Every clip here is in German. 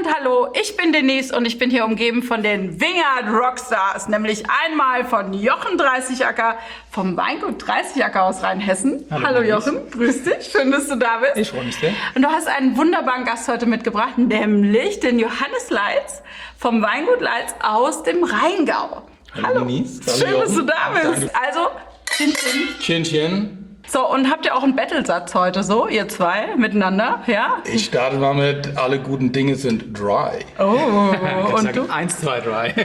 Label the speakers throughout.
Speaker 1: hallo, ich bin Denise und ich bin hier umgeben von den Wingert Rockstars, nämlich einmal von Jochen Dreißigacker vom Weingut Dreißigacker aus Rheinhessen. Hallo Jochen, grüß dich, schön, dass du da bist.
Speaker 2: Ich freue mich sehr.
Speaker 1: Und du hast einen wunderbaren Gast heute mitgebracht, nämlich den Johannes Leitz vom Weingut Leitz aus dem Rheingau.
Speaker 2: Hallo Denise.
Speaker 1: Schön, dass du da bist.
Speaker 2: Danke.
Speaker 1: Also,
Speaker 2: Tschinchen.
Speaker 1: So, und habt ihr auch einen Battlesatz heute so, ihr zwei miteinander, ja?
Speaker 2: Ich starte mal mit, alle guten Dinge sind dry.
Speaker 1: Oh, und du?
Speaker 3: 1, 2, 3.
Speaker 1: 1,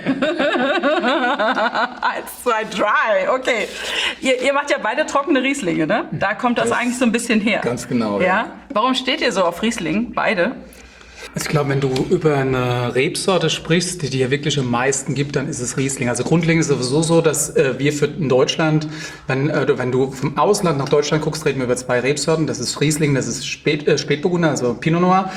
Speaker 1: 2, 3, okay. Ihr macht ja beide trockene Rieslinge, ne? Da kommt das eigentlich so ein bisschen her.
Speaker 2: Ganz genau,
Speaker 1: Ja?
Speaker 2: ja.
Speaker 1: Warum steht ihr so auf Riesling, beide?
Speaker 3: Ich glaube, wenn du über eine Rebsorte sprichst, die dir wirklich am meisten gibt, dann ist es Riesling. Also grundlegend ist es sowieso so, dass wir in Deutschland, wenn du vom Ausland nach Deutschland guckst, reden wir über 2 Rebsorten. Das ist Riesling, das ist Spätburgunder, also Pinot Noir.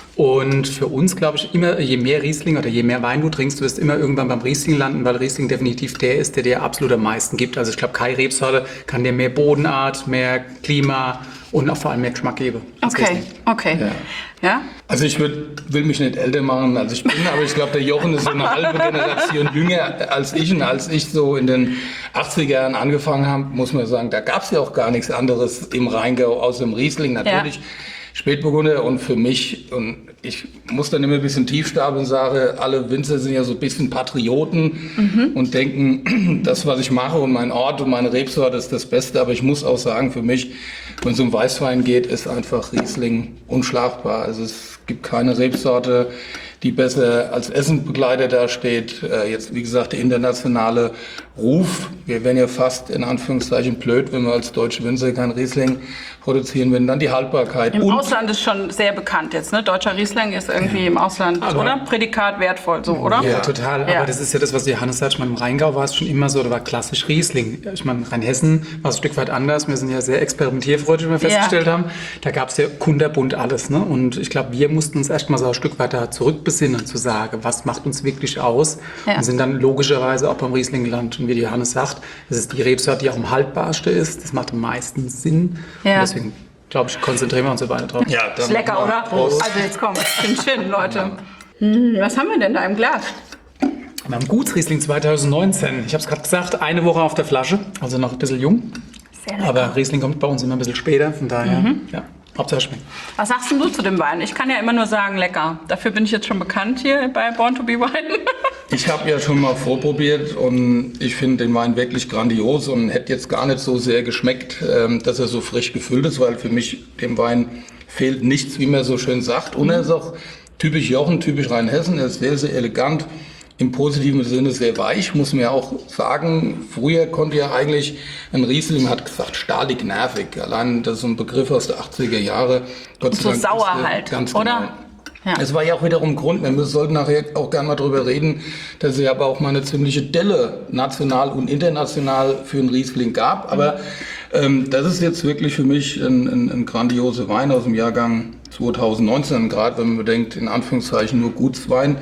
Speaker 3: Und für uns, glaube ich, immer, je mehr Riesling oder je mehr Wein du trinkst, du wirst immer irgendwann beim Riesling landen, weil Riesling definitiv der ist, der dir absolut am meisten gibt. Also ich glaube, keine Rebsorte kann dir mehr Bodenart, mehr Klima und auch vor allem mehr Geschmack geben. als
Speaker 1: Okay,
Speaker 3: Riesling.
Speaker 1: okay. Ja?
Speaker 2: Also ich will mich nicht älter machen, als ich bin, aber ich glaube, der Jochen ist so eine halbe Generation jünger als ich. Und als ich so in den 80er Jahren angefangen habe, muss man sagen, da gab es ja auch gar nichts anderes im Rheingau außer dem Riesling. Natürlich Spätburgunder und für mich, und ich muss dann immer ein bisschen tief stapeln und sage, alle Winzer sind ja so ein bisschen Patrioten und denken, das, was ich mache und mein Ort und meine Rebsorte ist das Beste. Aber ich muss auch sagen, für mich, wenn es um Weißwein geht, ist einfach Riesling unschlagbar. Also es gibt keine Rebsorte, die besser als Essenbegleiter dasteht. Jetzt, wie gesagt, der internationale Ruf. Wir wären ja fast in Anführungszeichen blöd, wenn wir als deutsche Winzer kein Riesling produzieren würden. Dann die Haltbarkeit.
Speaker 1: Im Ausland ist schon sehr bekannt jetzt, ne? Deutscher Riesling ist irgendwie im Ausland, oder? Prädikat wertvoll, so, oder?
Speaker 3: Ja, total.
Speaker 1: Ja.
Speaker 3: Aber das ist ja das, was Johannes sagt. Ich meine, im Rheingau war es schon immer so, da war klassisch Riesling. Ich meine, Rheinhessen war es ein Stück weit anders. Wir sind ja sehr experimentierfreudig, wie wir festgestellt haben. Da gab es ja kunterbunt alles. Ne? Und ich glaube, wir mussten uns erst mal so ein Stück weit da zurückbesinnen, zu sagen, was macht uns wirklich aus?
Speaker 1: Ja.
Speaker 3: Und sind dann logischerweise auch beim Riesling gelandet. Und wie Johannes sagt, das ist die Rebsorte, die auch am haltbarsten ist. Das macht am meisten Sinn.
Speaker 1: Ja.
Speaker 3: Und deswegen, glaube ich, konzentrieren wir uns so beide drauf.
Speaker 2: Ja, dann
Speaker 1: Ist lecker,
Speaker 2: mal
Speaker 1: oder?
Speaker 2: Prost.
Speaker 1: Also jetzt komm, Chin, Leute. Was haben wir denn da im Glas?
Speaker 3: Wir haben Gutsriesling 2019. Ich habe es gerade gesagt, eine Woche auf der Flasche, also noch ein bisschen jung.
Speaker 1: Sehr lecker.
Speaker 3: Aber Riesling kommt bei uns immer ein bisschen später, von daher, ja, Hauptsache schmeckt.
Speaker 1: Was sagst denn du zu dem Wein? Ich kann ja immer nur sagen, lecker. Dafür bin ich jetzt schon bekannt hier bei Born to be Wine.
Speaker 2: Ich habe ja schon mal vorprobiert und ich finde den Wein wirklich grandios und hätte jetzt gar nicht so sehr geschmeckt, dass er so frisch gefüllt ist, weil für mich dem Wein fehlt nichts, wie man so schön sagt. Und er ist auch typisch Jochen, typisch Rheinhessen. Er ist sehr, sehr elegant, im positiven Sinne sehr weich, muss man ja auch sagen. Früher konnte ja eigentlich ein Riesling, hat gesagt, stahlig nervig. Allein das ist so ein Begriff aus der 80er Jahre. Gott sei
Speaker 1: So
Speaker 2: Dank
Speaker 1: sauer
Speaker 2: ist er
Speaker 1: halt,
Speaker 2: ganz
Speaker 1: oder?
Speaker 2: Genau.
Speaker 1: Ja.
Speaker 2: Es war ja auch wiederum Grund, wir sollten nachher auch gerne mal drüber reden, dass es ja aber auch mal eine ziemliche Delle national und international für einen Riesling gab. Aber das ist jetzt wirklich für mich ein grandioser Wein aus dem Jahrgang 2019, gerade wenn man bedenkt, in Anführungszeichen nur Gutswein.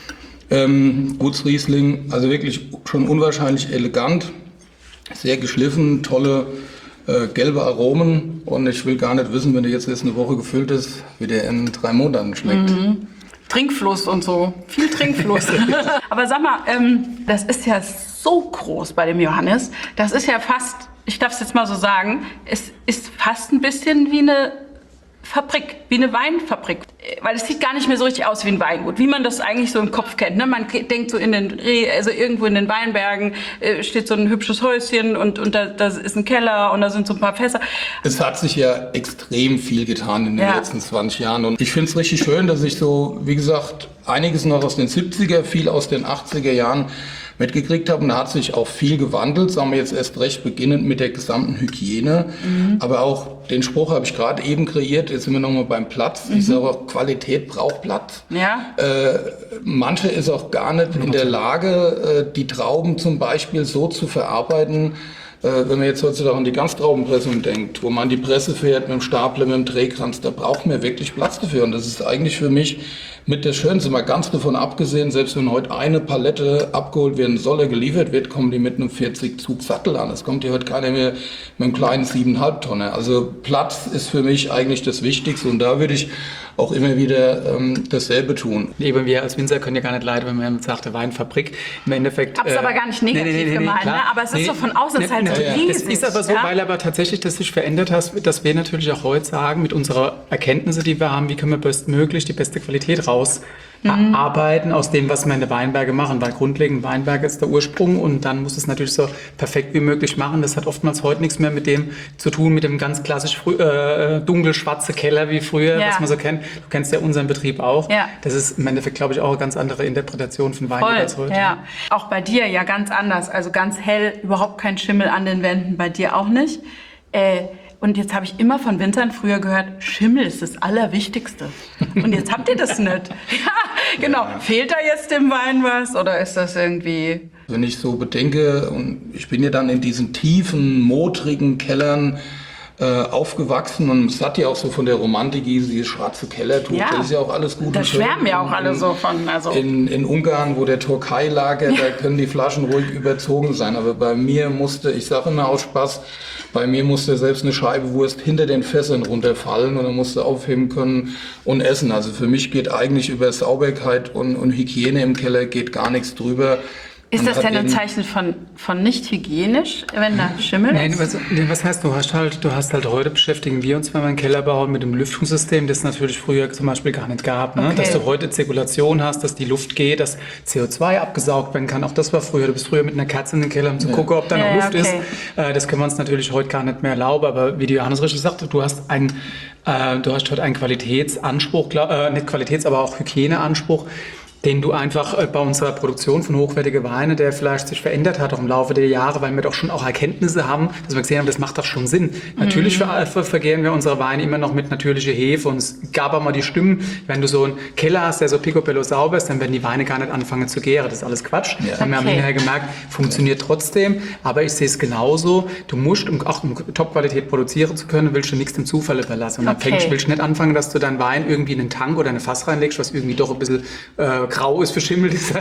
Speaker 2: Gutsriesling, also wirklich schon unwahrscheinlich elegant, sehr geschliffen, tolle gelbe Aromen und ich will gar nicht wissen, wenn der jetzt eine Woche gefüllt ist, wie der in 3 Monaten schmeckt.
Speaker 1: Trinkfluss und so. Viel Trinkfluss. Aber sag mal, das ist ja so groß bei dem Johannes. Das ist ja fast, ich darf es jetzt mal so sagen, es ist fast ein bisschen wie eine Fabrik, wie eine Weinfabrik. Weil es sieht gar nicht mehr so richtig aus wie ein Weingut, wie man das eigentlich so im Kopf kennt. Ne? Man denkt so also irgendwo in den Weinbergen steht so ein hübsches Häuschen und da ist ein Keller und da sind so ein paar Fässer.
Speaker 2: Es hat sich ja extrem viel getan in den letzten 20 Jahren und ich finde es richtig schön, dass ich so, wie gesagt, einiges noch aus den 70er, viel aus den 80er Jahren mitgekriegt habe. Und da hat sich auch viel gewandelt, sagen wir jetzt erst recht beginnend mit der gesamten Hygiene. Aber auch den Spruch habe ich gerade eben kreiert, jetzt sind wir nochmal beim Platz. Ich sage auch, Qualität braucht Platz.
Speaker 1: Ja.
Speaker 2: Manche ist auch gar nicht in der Lage, die Trauben zum Beispiel so zu verarbeiten, wenn man jetzt heutzutage an die Ganztraubenpressung denkt, wo man die Presse fährt mit dem Stapler, mit dem Drehkranz, da braucht man wirklich Platz dafür. Und das ist eigentlich für mich mit das Schönste, mal ganz davon abgesehen, selbst wenn heute eine Palette abgeholt werden soll, geliefert wird, kommen die mit einem 40-Zug Sattel an. Es kommt hier heute keiner mehr mit einem kleinen 7,5 Tonner. Also Platz ist für mich eigentlich das Wichtigste und da würde ich auch immer wieder dasselbe tun.
Speaker 3: Eben wir als Winzer können ja gar nicht leiden, wenn man sagt, der Weinfabrik. Im Endeffekt.
Speaker 1: Hab's aber gar nicht negativ gemeint, ne? Aber es ist so von außen, es ist halt so riesig.
Speaker 3: Es ist aber so, weil aber tatsächlich das sich verändert hat, dass wir natürlich auch heute sagen, mit unserer Erkenntnisse, die wir haben, wie können wir bestmöglich die beste Qualität rausarbeiten aus dem, was wir in der Weinberge machen. Weil grundlegend Weinberge ist der Ursprung und dann muss es natürlich so perfekt wie möglich machen. Das hat oftmals heute nichts mehr mit dem zu tun, mit dem ganz klassisch dunkel-schwarze Keller wie früher, was man so kennt. Du kennst ja unseren Betrieb auch. Ja. Das ist im Endeffekt, glaube ich, auch eine ganz andere Interpretation von Wein als heute.
Speaker 1: Ja. Auch bei dir ja ganz anders. Also ganz hell, überhaupt kein Schimmel an den Wänden, bei dir auch nicht. Und jetzt habe ich immer von Winzern früher gehört, Schimmel ist das Allerwichtigste. Und jetzt habt ihr das nicht. Ja, genau. Ja. Fehlt da jetzt dem Wein was oder ist das irgendwie...
Speaker 2: Wenn ich so bedenke, und ich bin ja dann in diesen tiefen, modrigen Kellern aufgewachsen und es hat ja auch so von der Romantik dieses schwarze Kellertuch, das ist ja auch alles gut.
Speaker 1: Da schwärmen ja auch alle so von. Also.
Speaker 2: In Ungarn, wo der Türkei lagert, da können die Flaschen ruhig überzogen sein, aber bei mir musste, ich sage immer aus Spaß, bei mir musste selbst eine Scheibe Wurst hinter den Fässern runterfallen und dann musste aufheben können und essen. Also für mich geht eigentlich über Sauberkeit und Hygiene im Keller geht gar nichts drüber.
Speaker 1: Ist das denn ein Zeichen von nicht hygienisch, wenn da Schimmel ist?
Speaker 3: Nein, was heißt, du hast halt heute beschäftigen wir uns, wenn wir einen Keller bauen, mit dem Lüftungssystem, das es natürlich früher zum Beispiel gar nicht gab. Ne? Okay. Dass du heute Zirkulation hast, dass die Luft geht, dass CO2 abgesaugt werden kann. Auch das war früher. Du bist früher mit einer Katze in den Keller, um zu gucken, ob da noch Luft ist. Das können wir uns natürlich heute gar nicht mehr erlauben. Aber wie die Johannes richtig sagte, du hast heute einen Qualitätsanspruch, nicht Qualitäts-, aber auch Hygieneanspruch, den du einfach bei unserer Produktion von hochwertigen Weinen, der vielleicht sich verändert hat auch im Laufe der Jahre, weil wir doch schon auch Erkenntnisse haben, dass wir gesehen haben, das macht doch schon Sinn. Natürlich vergären wir unsere Weine immer noch mit natürlicher Hefe und es gab auch mal die Stimmen, wenn du so einen Keller hast, der so picobello sauber ist, dann werden die Weine gar nicht anfangen zu gären. Das ist alles Quatsch. Ja. Wir haben hinterher gemerkt, funktioniert trotzdem, aber ich sehe es genauso. Du musst, um Top-Qualität produzieren zu können, willst du nichts dem Zufall überlassen. Und dann willst du nicht anfangen, dass du deinen Wein irgendwie in einen Tank oder eine Fass reinlegst, was irgendwie doch ein bisschen grau ist, verschimmelt ist.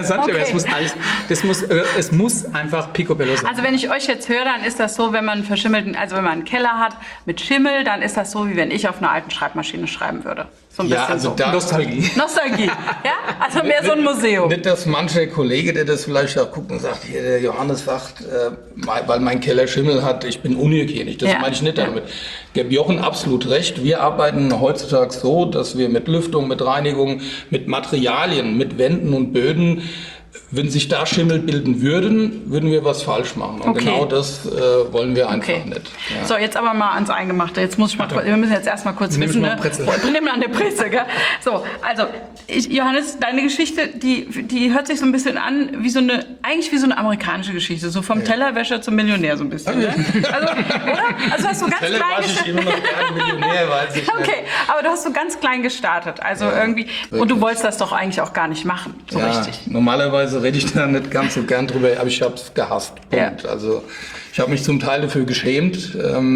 Speaker 3: Es muss einfach picobello sein.
Speaker 1: Also wenn ich euch jetzt höre, dann ist das so, wenn man wenn man einen Keller hat mit Schimmel, dann ist das so, wie wenn ich auf einer alten Schreibmaschine schreiben würde. So ein bisschen
Speaker 2: also
Speaker 1: so.
Speaker 2: Nostalgie.
Speaker 1: Nostalgie, ja? Also mehr so ein Museum.
Speaker 2: Nicht, dass mancher Kollege, der das vielleicht auch guckt und sagt, hier, der Johannes sagt, weil mein Keller Schimmel hat, ich bin unhygienisch. Das meine ich nicht damit. Gebe Jochen absolut recht. Wir arbeiten heutzutage so, dass wir mit Lüftung, mit Reinigung, mit Materialien, mit Wänden und Böden, wenn sich da Schimmel bilden würden wir was falsch machen. Und genau das wollen wir einfach nicht. Ja.
Speaker 1: So, jetzt aber mal ans Eingemachte. Jetzt muss ich mal, wir müssen jetzt erstmal kurz wissen, ne? Nimm mal eine Brezel, gell? So, also, Johannes, deine Geschichte, die hört sich so ein bisschen an wie so eine amerikanische Geschichte. So vom Tellerwäscher zum Millionär so ein bisschen. Ne? Also, oder? Also hast du ganz klein gestartet. Ich immer noch gerne Millionär, weiß ich nicht. Aber du hast so ganz klein gestartet. Also irgendwie, wirklich. Und du wolltest das doch eigentlich auch gar nicht machen, so richtig.
Speaker 2: Normalerweise rede ich da nicht ganz so gern drüber, aber ich habe es gehasst. Also ich habe mich zum Teil dafür geschämt.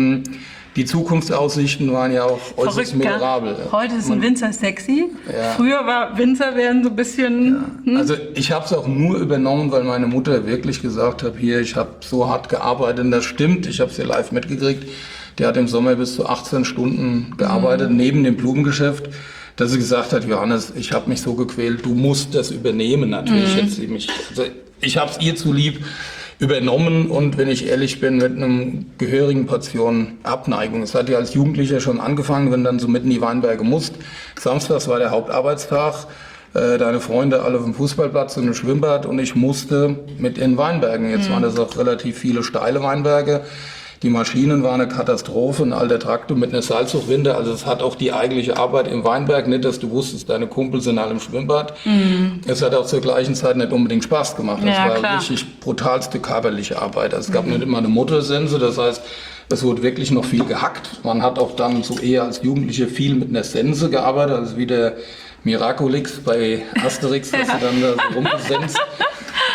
Speaker 2: Die Zukunftsaussichten waren ja auch äußerst miserabel.
Speaker 1: Heute ist ein Winzer sexy. Ja. Früher war Winzer werden so ein bisschen...
Speaker 2: Ja. Also ich habe es auch nur übernommen, weil meine Mutter wirklich gesagt hat, hier, ich habe so hart gearbeitet. Und das stimmt, ich habe es ja live mitgekriegt. Der hat im Sommer bis zu 18 Stunden gearbeitet, neben dem Blumengeschäft. Dass sie gesagt hat, Johannes, ich habe mich so gequält, du musst das übernehmen. Natürlich jetzt ich habe es ihr zulieb übernommen und wenn ich ehrlich bin, mit einem gehörigen Portion Abneigung. Es hat ja als Jugendlicher schon angefangen, wenn dann so mitten in die Weinberge musst. Samstags war der Hauptarbeitstag, deine Freunde alle auf dem Fußballplatz und im Schwimmbad und ich musste mit in Weinbergen. Jetzt waren das auch relativ viele steile Weinberge. Die Maschinen waren eine Katastrophe, ein alter Traktor mit einer Seilzugwinde. Also es hat auch die eigentliche Arbeit im Weinberg, nicht, dass du wusstest, deine Kumpels sind alle im Schwimmbad. Es hat auch zur gleichen Zeit nicht unbedingt Spaß gemacht. Das war richtig brutalste körperliche Arbeit. Also es gab nicht immer eine Motorsense, das heißt, es wurde wirklich noch viel gehackt. Man hat auch dann so eher als Jugendliche viel mit einer Sense gearbeitet, also wie der Miraculix bei Asterix, dass du dann da so rumgesenzt.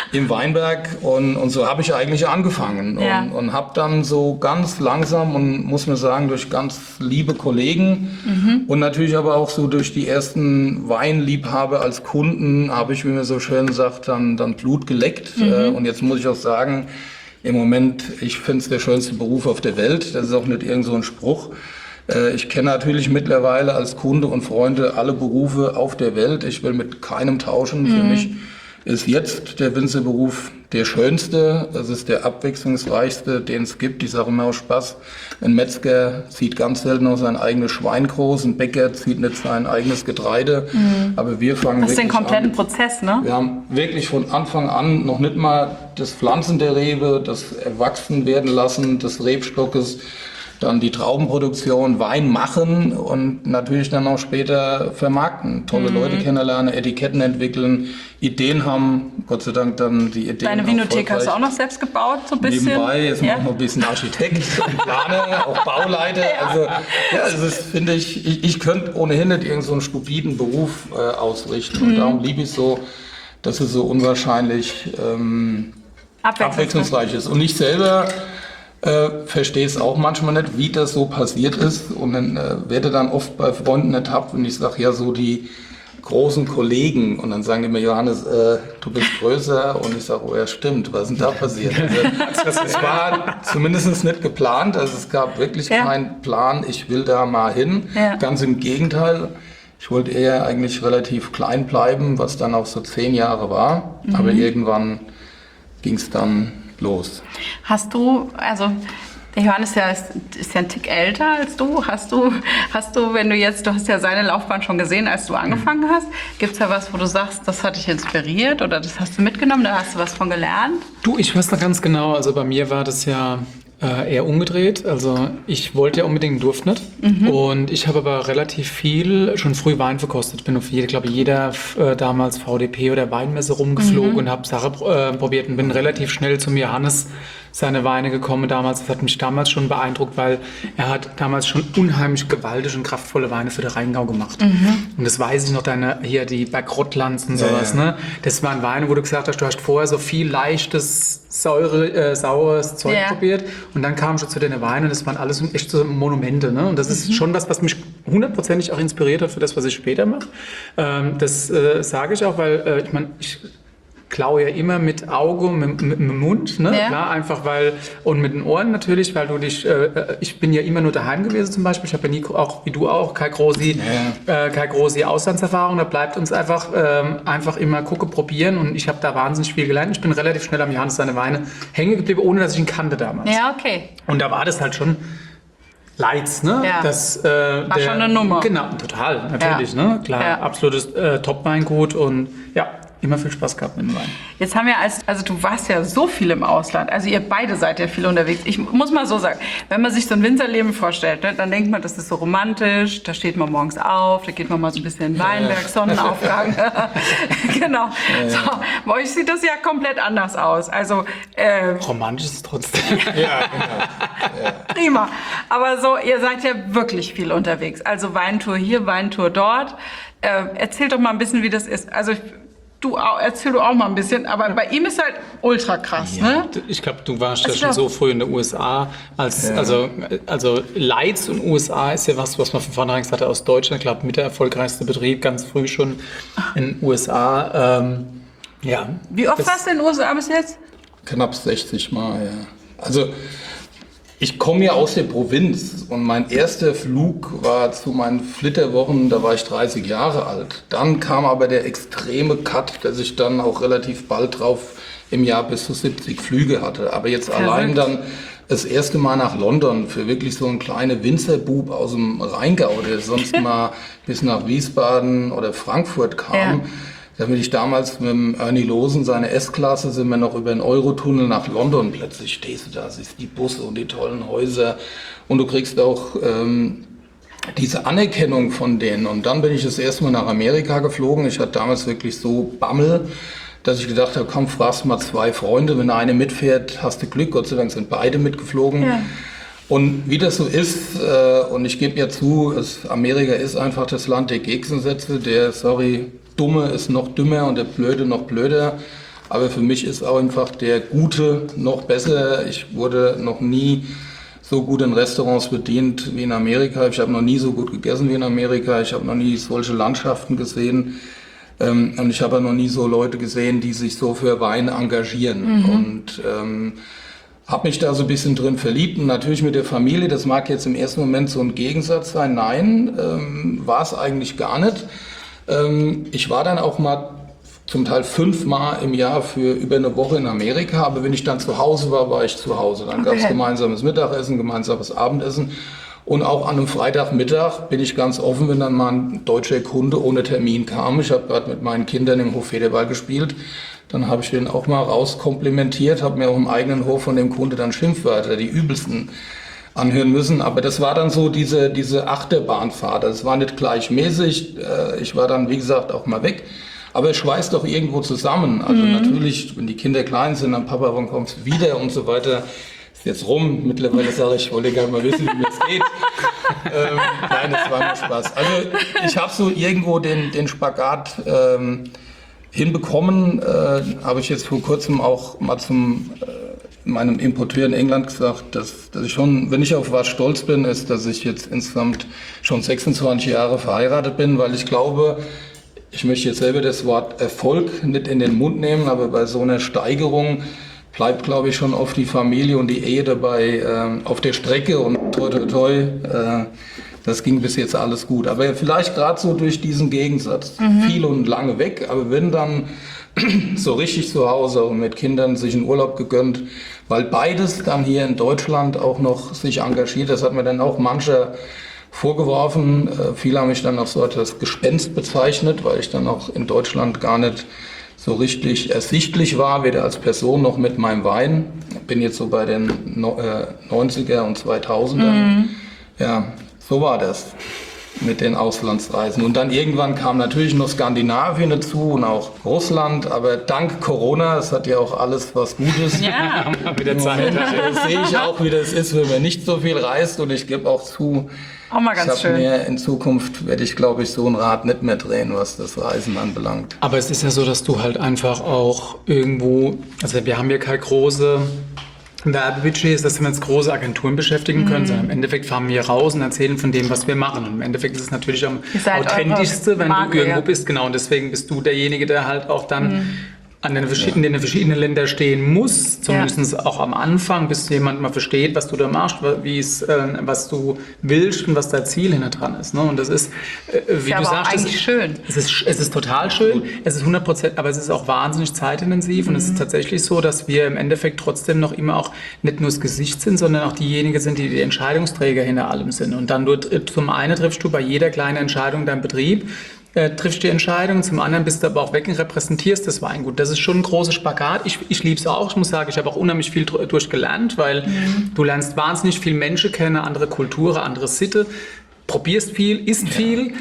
Speaker 2: im Weinberg und so habe ich eigentlich angefangen und habe dann so ganz langsam und muss man sagen, durch ganz liebe Kollegen und natürlich aber auch so durch die ersten Weinliebhaber als Kunden habe ich, wie man so schön sagt, dann Blut geleckt. Und jetzt muss ich auch sagen, im Moment, ich finde es der schönste Beruf auf der Welt. Das ist auch nicht irgend so ein Spruch. Ich kenne natürlich mittlerweile als Kunde und Freunde alle Berufe auf der Welt. Ich will mit keinem tauschen. Für mich ist jetzt der Winzerberuf der schönste. Es ist der abwechslungsreichste, den es gibt. Ich sage immer aus Spaß, ein Metzger zieht ganz selten noch sein eigenes Schwein groß, ein Bäcker zieht nicht sein eigenes Getreide. Aber wir fangen
Speaker 1: das ist
Speaker 2: wirklich
Speaker 1: den kompletten
Speaker 2: an.
Speaker 1: Prozess, ne?
Speaker 2: Wir haben wirklich von Anfang an noch nicht mal das Pflanzen der Rebe, das Erwachsen werden des Rebstockes, dann die Traubenproduktion, Wein machen und natürlich dann auch später vermarkten. Tolle Leute kennenlernen, Etiketten entwickeln, Ideen haben, Gott sei Dank dann die Ideen.
Speaker 1: Deine Vinothek hast du auch noch selbst gebaut, so ein bisschen?
Speaker 2: Nebenbei, jetzt noch ein bisschen Architekt und Planer, auch Bauleiter. Also ja, es ist, finde ich könnte ohnehin nicht irgend so einen stupiden Beruf ausrichten. Und darum liebe ich so, dass es so unwahrscheinlich abwechslungsreich ist. Und ich selber verstehe es auch manchmal nicht, wie das so passiert ist. Und dann werde dann oft bei Freunden ertappt und ich sage, ja, so die großen Kollegen. Und dann sagen die mir, Johannes, du bist größer. Und ich sage, oh ja, stimmt, was ist denn da passiert? Also, es war zumindest nicht geplant. Also es gab wirklich keinen Plan, ich will da mal hin. Ja. Ganz im Gegenteil. Ich wollte eher eigentlich relativ klein bleiben, was dann auch so 10 Jahre war. Aber irgendwann ging es dann los.
Speaker 1: Hast du, also der Johannes ist ja ein Tick älter als du. Hast du, wenn du hast ja seine Laufbahn schon gesehen, als du angefangen hast. Gibt es ja was, wo du sagst, das hat dich inspiriert oder das hast du mitgenommen, da hast du was von gelernt?
Speaker 3: Du, ich weiß noch ganz genau, also bei mir war das ja eher umgedreht. Also ich wollte ja unbedingt, durfte nicht. Und ich habe aber relativ viel schon früh Wein verkostet. Ich bin auf jeder damals VDP oder Weinmesse rumgeflogen und habe Sachen probiert und bin relativ schnell zum Johannes seine Weine gekommen damals. Das hat mich damals schon beeindruckt, weil er hat damals schon unheimlich gewaltige und kraftvolle Weine für den Rheingau gemacht. Und das weiß ich noch, die Bergrottlands und sowas. Ja. Ne? Das waren Weine, wo du gesagt hast, du hast vorher so viel leichtes, saures Zeug probiert und dann kam schon zu den Weinen und das waren alles echt so Monumente. Ne? Und das ist schon was mich hundertprozentig auch inspiriert hat für das, was ich später mache. Das sage ich auch, weil ich klaue ja immer mit Auge, mit dem Mund, ne? Ja. Klar, einfach und mit den Ohren natürlich, weil ich bin ja immer nur daheim gewesen zum Beispiel, ich habe ja nie, auch wie du auch, keine große Auslandserfahrung, da bleibt uns einfach immer gucken, probieren und ich habe da wahnsinnig viel gelernt. Ich bin relativ schnell am Johannes seine Weine hängen geblieben, ohne dass ich ihn kannte damals.
Speaker 1: Ja, okay.
Speaker 3: Und da war das halt schon Leitz, ne?
Speaker 1: Ja.
Speaker 3: Das,
Speaker 1: war schon eine Nummer.
Speaker 3: Genau, total, natürlich, ne? Klar, absolutes Top-Weingut und ja, immer viel Spaß gehabt mit dem Wein.
Speaker 1: Jetzt haben wir also du warst ja so viel im Ausland, also ihr beide seid ja viel unterwegs. Ich muss mal so sagen, wenn man sich so ein Winzerleben vorstellt, ne, dann denkt man, das ist so romantisch, da steht man morgens auf, da geht man mal so ein bisschen in den Weinberg, Sonnenaufgang. Genau. So, bei euch sieht das ja komplett anders aus. Also,
Speaker 3: romantisch ist es trotzdem.
Speaker 2: Ja, genau. Ja.
Speaker 1: Prima. Aber so, ihr seid ja wirklich viel unterwegs. Also Weintour hier, Weintour dort. Erzähl doch mal ein bisschen, wie das ist. Also erzähl du auch mal ein bisschen, aber bei ihm ist halt ultra krass, ne?
Speaker 3: Ich glaube, du warst ja schon so früh in den USA, also Leitz und USA ist ja was man von vornherein gesagt hat aus Deutschland, ich glaube, mit der erfolgreichste Betrieb, ganz früh schon in den USA.
Speaker 1: Wie oft warst du in den USA bis jetzt?
Speaker 2: Knapp 60 Mal, ja. Also ich komme ja aus der Provinz und mein erster Flug war zu meinen Flitterwochen, da war ich 30 Jahre alt. Dann kam aber der extreme Cut, dass ich dann auch relativ bald drauf im Jahr bis zu 70 Flüge hatte. Aber jetzt allein dann das erste Mal nach London für wirklich so einen kleinen Winzerbub aus dem Rheingau, der sonst mal bis nach Wiesbaden oder Frankfurt kam. Ja. Da bin ich damals mit dem Ernie Losen, seine S-Klasse, sind wir noch über den Eurotunnel nach London. Plötzlich stehst du da, siehst die Busse und die tollen Häuser und du kriegst auch diese Anerkennung von denen. Und dann bin ich das erste Mal nach Amerika geflogen. Ich hatte damals wirklich so Bammel, dass ich gedacht habe, komm, fragst mal 2 Freunde, wenn der eine mitfährt, hast du Glück. Gott sei Dank sind beide mitgeflogen. Ja. Und wie das so ist, und ich gebe ja zu, Amerika ist einfach das Land der Gegensätze, der Dumme ist noch dümmer und der Blöde noch blöder. Aber für mich ist auch einfach der Gute noch besser. Ich wurde noch nie so gut in Restaurants bedient wie in Amerika. Ich habe noch nie so gut gegessen wie in Amerika. Ich habe noch nie solche Landschaften gesehen. Und ich habe noch nie so Leute gesehen, die sich so für Wein engagieren. Und habe mich da so ein bisschen drin verliebt. Und natürlich mit der Familie, das mag jetzt im ersten Moment so ein Gegensatz sein. Nein, war es eigentlich gar nicht. Ich war dann auch mal zum Teil 5-mal im Jahr für über eine Woche in Amerika, aber wenn ich dann zu Hause war, war ich zu Hause. Dann gab es gemeinsames Mittagessen, gemeinsames Abendessen und auch an einem Freitagmittag bin ich ganz offen, wenn dann mal ein deutscher Kunde ohne Termin kam. Ich habe gerade mit meinen Kindern im Hof Federball gespielt, dann habe ich den auch mal rauskomplimentiert, habe mir auch im eigenen Hof von dem Kunde dann Schimpfwörter, die übelsten, anhören müssen. Aber das war dann so diese Achterbahnfahrt. Das war nicht gleichmäßig. Ich war dann, wie gesagt, auch mal weg. Aber es schweißt doch irgendwo zusammen. Also natürlich, wenn die Kinder klein sind, dann Papa, wann kommst du wieder und so weiter. Ist jetzt rum. Mittlerweile sage ich wollte gerne mal wissen, wie mir es geht. Nein, das war nur Spaß. Also ich habe so irgendwo den Spagat hinbekommen. Habe ich jetzt vor kurzem auch mal zum meinem Importeur in England gesagt, dass ich schon, wenn ich auf was stolz bin, ist, dass ich jetzt insgesamt schon 26 Jahre verheiratet bin, weil ich glaube, ich möchte jetzt selber das Wort Erfolg nicht in den Mund nehmen, aber bei so einer Steigerung bleibt, glaube ich, schon oft die Familie und die Ehe dabei auf der Strecke und toi, toi, toi, das ging bis jetzt alles gut. Aber vielleicht gerade so durch diesen Gegensatz, viel und lange weg, aber wenn dann so richtig zu Hause und mit Kindern sich einen Urlaub gegönnt, weil beides dann hier in Deutschland auch noch sich engagiert, das hat mir dann auch mancher vorgeworfen. Viele haben mich dann auch so als Gespenst bezeichnet, weil ich dann auch in Deutschland gar nicht so richtig ersichtlich war, weder als Person noch mit meinem Wein. Bin jetzt so bei den 90er und 2000er. Ja, so war das mit den Auslandsreisen. Und dann irgendwann kam natürlich noch Skandinavien dazu und auch Russland, aber dank Corona, es hat ja auch alles was Gutes.
Speaker 1: Ja,
Speaker 2: Wieder Zeit. Sehe ich auch, wie das ist, wenn man nicht so viel reist, und ich gebe auch zu,
Speaker 1: auch mal ganz schön.
Speaker 2: In Zukunft werde ich, glaube ich, so ein Rad nicht mehr drehen, was das Reisen anbelangt.
Speaker 3: Aber es ist ja so, dass du halt einfach auch irgendwo, also wir haben ja keine große Werbebudgets, dass wir uns große Agenturen beschäftigen können, sondern im Endeffekt fahren wir raus und erzählen von dem, was wir machen. Und im Endeffekt ist es natürlich am authentischste, wenn Marke, du irgendwo bist. Genau, und deswegen bist du derjenige, der halt auch dann in den verschiedenen Ländern stehen muss, zumindest auch am Anfang, bis jemand mal versteht, was du da machst, was du willst und was dein Ziel hinter dran ist. Ne? Und das ist, wie du sagst,
Speaker 1: eigentlich schön.
Speaker 3: Es ist total schön, es ist 100%, aber es ist auch wahnsinnig zeitintensiv und es ist tatsächlich so, dass wir im Endeffekt trotzdem noch immer auch nicht nur das Gesicht sind, sondern auch diejenigen sind, die Entscheidungsträger hinter allem sind. Und dann zum einen triffst du bei jeder kleinen Entscheidung deinen Betrieb, triffst die Entscheidung, zum anderen bist du aber auch weg und repräsentierst das Weingut. Das ist schon ein großer Spagat. Ich liebe es auch. Ich muss sagen, ich habe auch unheimlich viel durchgelernt, weil du lernst wahnsinnig viel Menschen kennen, andere Kulturen, andere Sitte. Probierst viel, isst viel,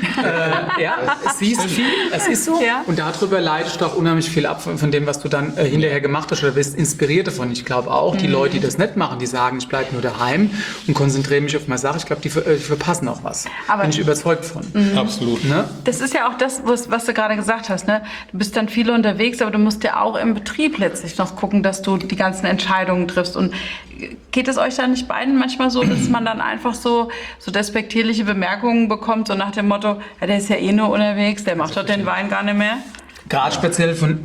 Speaker 3: siehst viel, es ist so. Ja. Und darüber leitest du auch unheimlich viel ab von dem, was du dann hinterher gemacht hast oder bist inspiriert davon. Ich glaube auch, die Leute, die das nicht machen, die sagen, ich bleibe nur daheim und konzentriere mich auf meine Sache, ich glaube, die verpassen auch was. Aber bin ich überzeugt von.
Speaker 2: Absolut.
Speaker 1: Ne? Das ist ja auch das, was du gerade gesagt hast. Ne? Du bist dann viel unterwegs, aber du musst ja auch im Betrieb letztlich noch gucken, dass du die ganzen Entscheidungen triffst. Und geht es euch dann nicht beiden manchmal so, dass man dann einfach so despektierliche Bemerkungen bekommt, so nach dem Motto, ja, der ist ja eh nur unterwegs, der macht doch den Wein gar nicht mehr?
Speaker 3: Gerade speziell von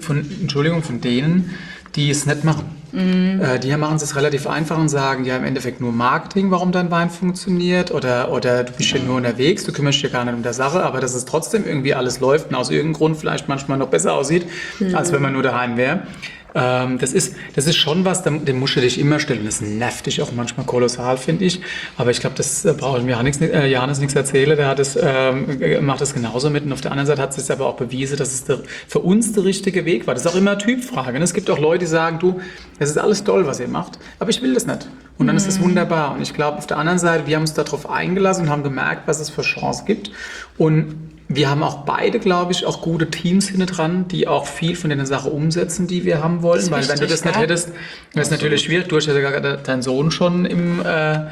Speaker 3: denen, die es nicht machen. Die machen es relativ einfach und sagen, ja, im Endeffekt nur Marketing, warum dein Wein funktioniert, oder du bist ja nur unterwegs, du kümmerst dich ja gar nicht um die Sache, aber dass es trotzdem irgendwie alles läuft und aus irgendeinem Grund vielleicht manchmal noch besser aussieht, als wenn man nur daheim wäre. Das ist schon was, dem musst du dich immer stellen. Das nervt dich auch manchmal kolossal, finde ich. Aber ich glaube, das brauche ich mir Johannes nichts erzählen. Der macht das genauso mit. Und auf der anderen Seite hat es aber auch bewiesen, dass es für uns der richtige Weg war. Das ist auch immer Typfrage. Und es gibt auch Leute, die sagen, du, das ist alles toll, was ihr macht, aber ich will das nicht. Und dann ist das wunderbar. Und ich glaube, auf der anderen Seite, wir haben uns darauf eingelassen und haben gemerkt, was es für Chancen gibt. Und wir haben auch beide, glaube ich, auch gute Teams hinten dran, die auch viel von den Sachen umsetzen, die wir haben wollen. Weil wenn du das nicht hättest, wäre es natürlich schwierig. Du hast ja sogar deinen Sohn schon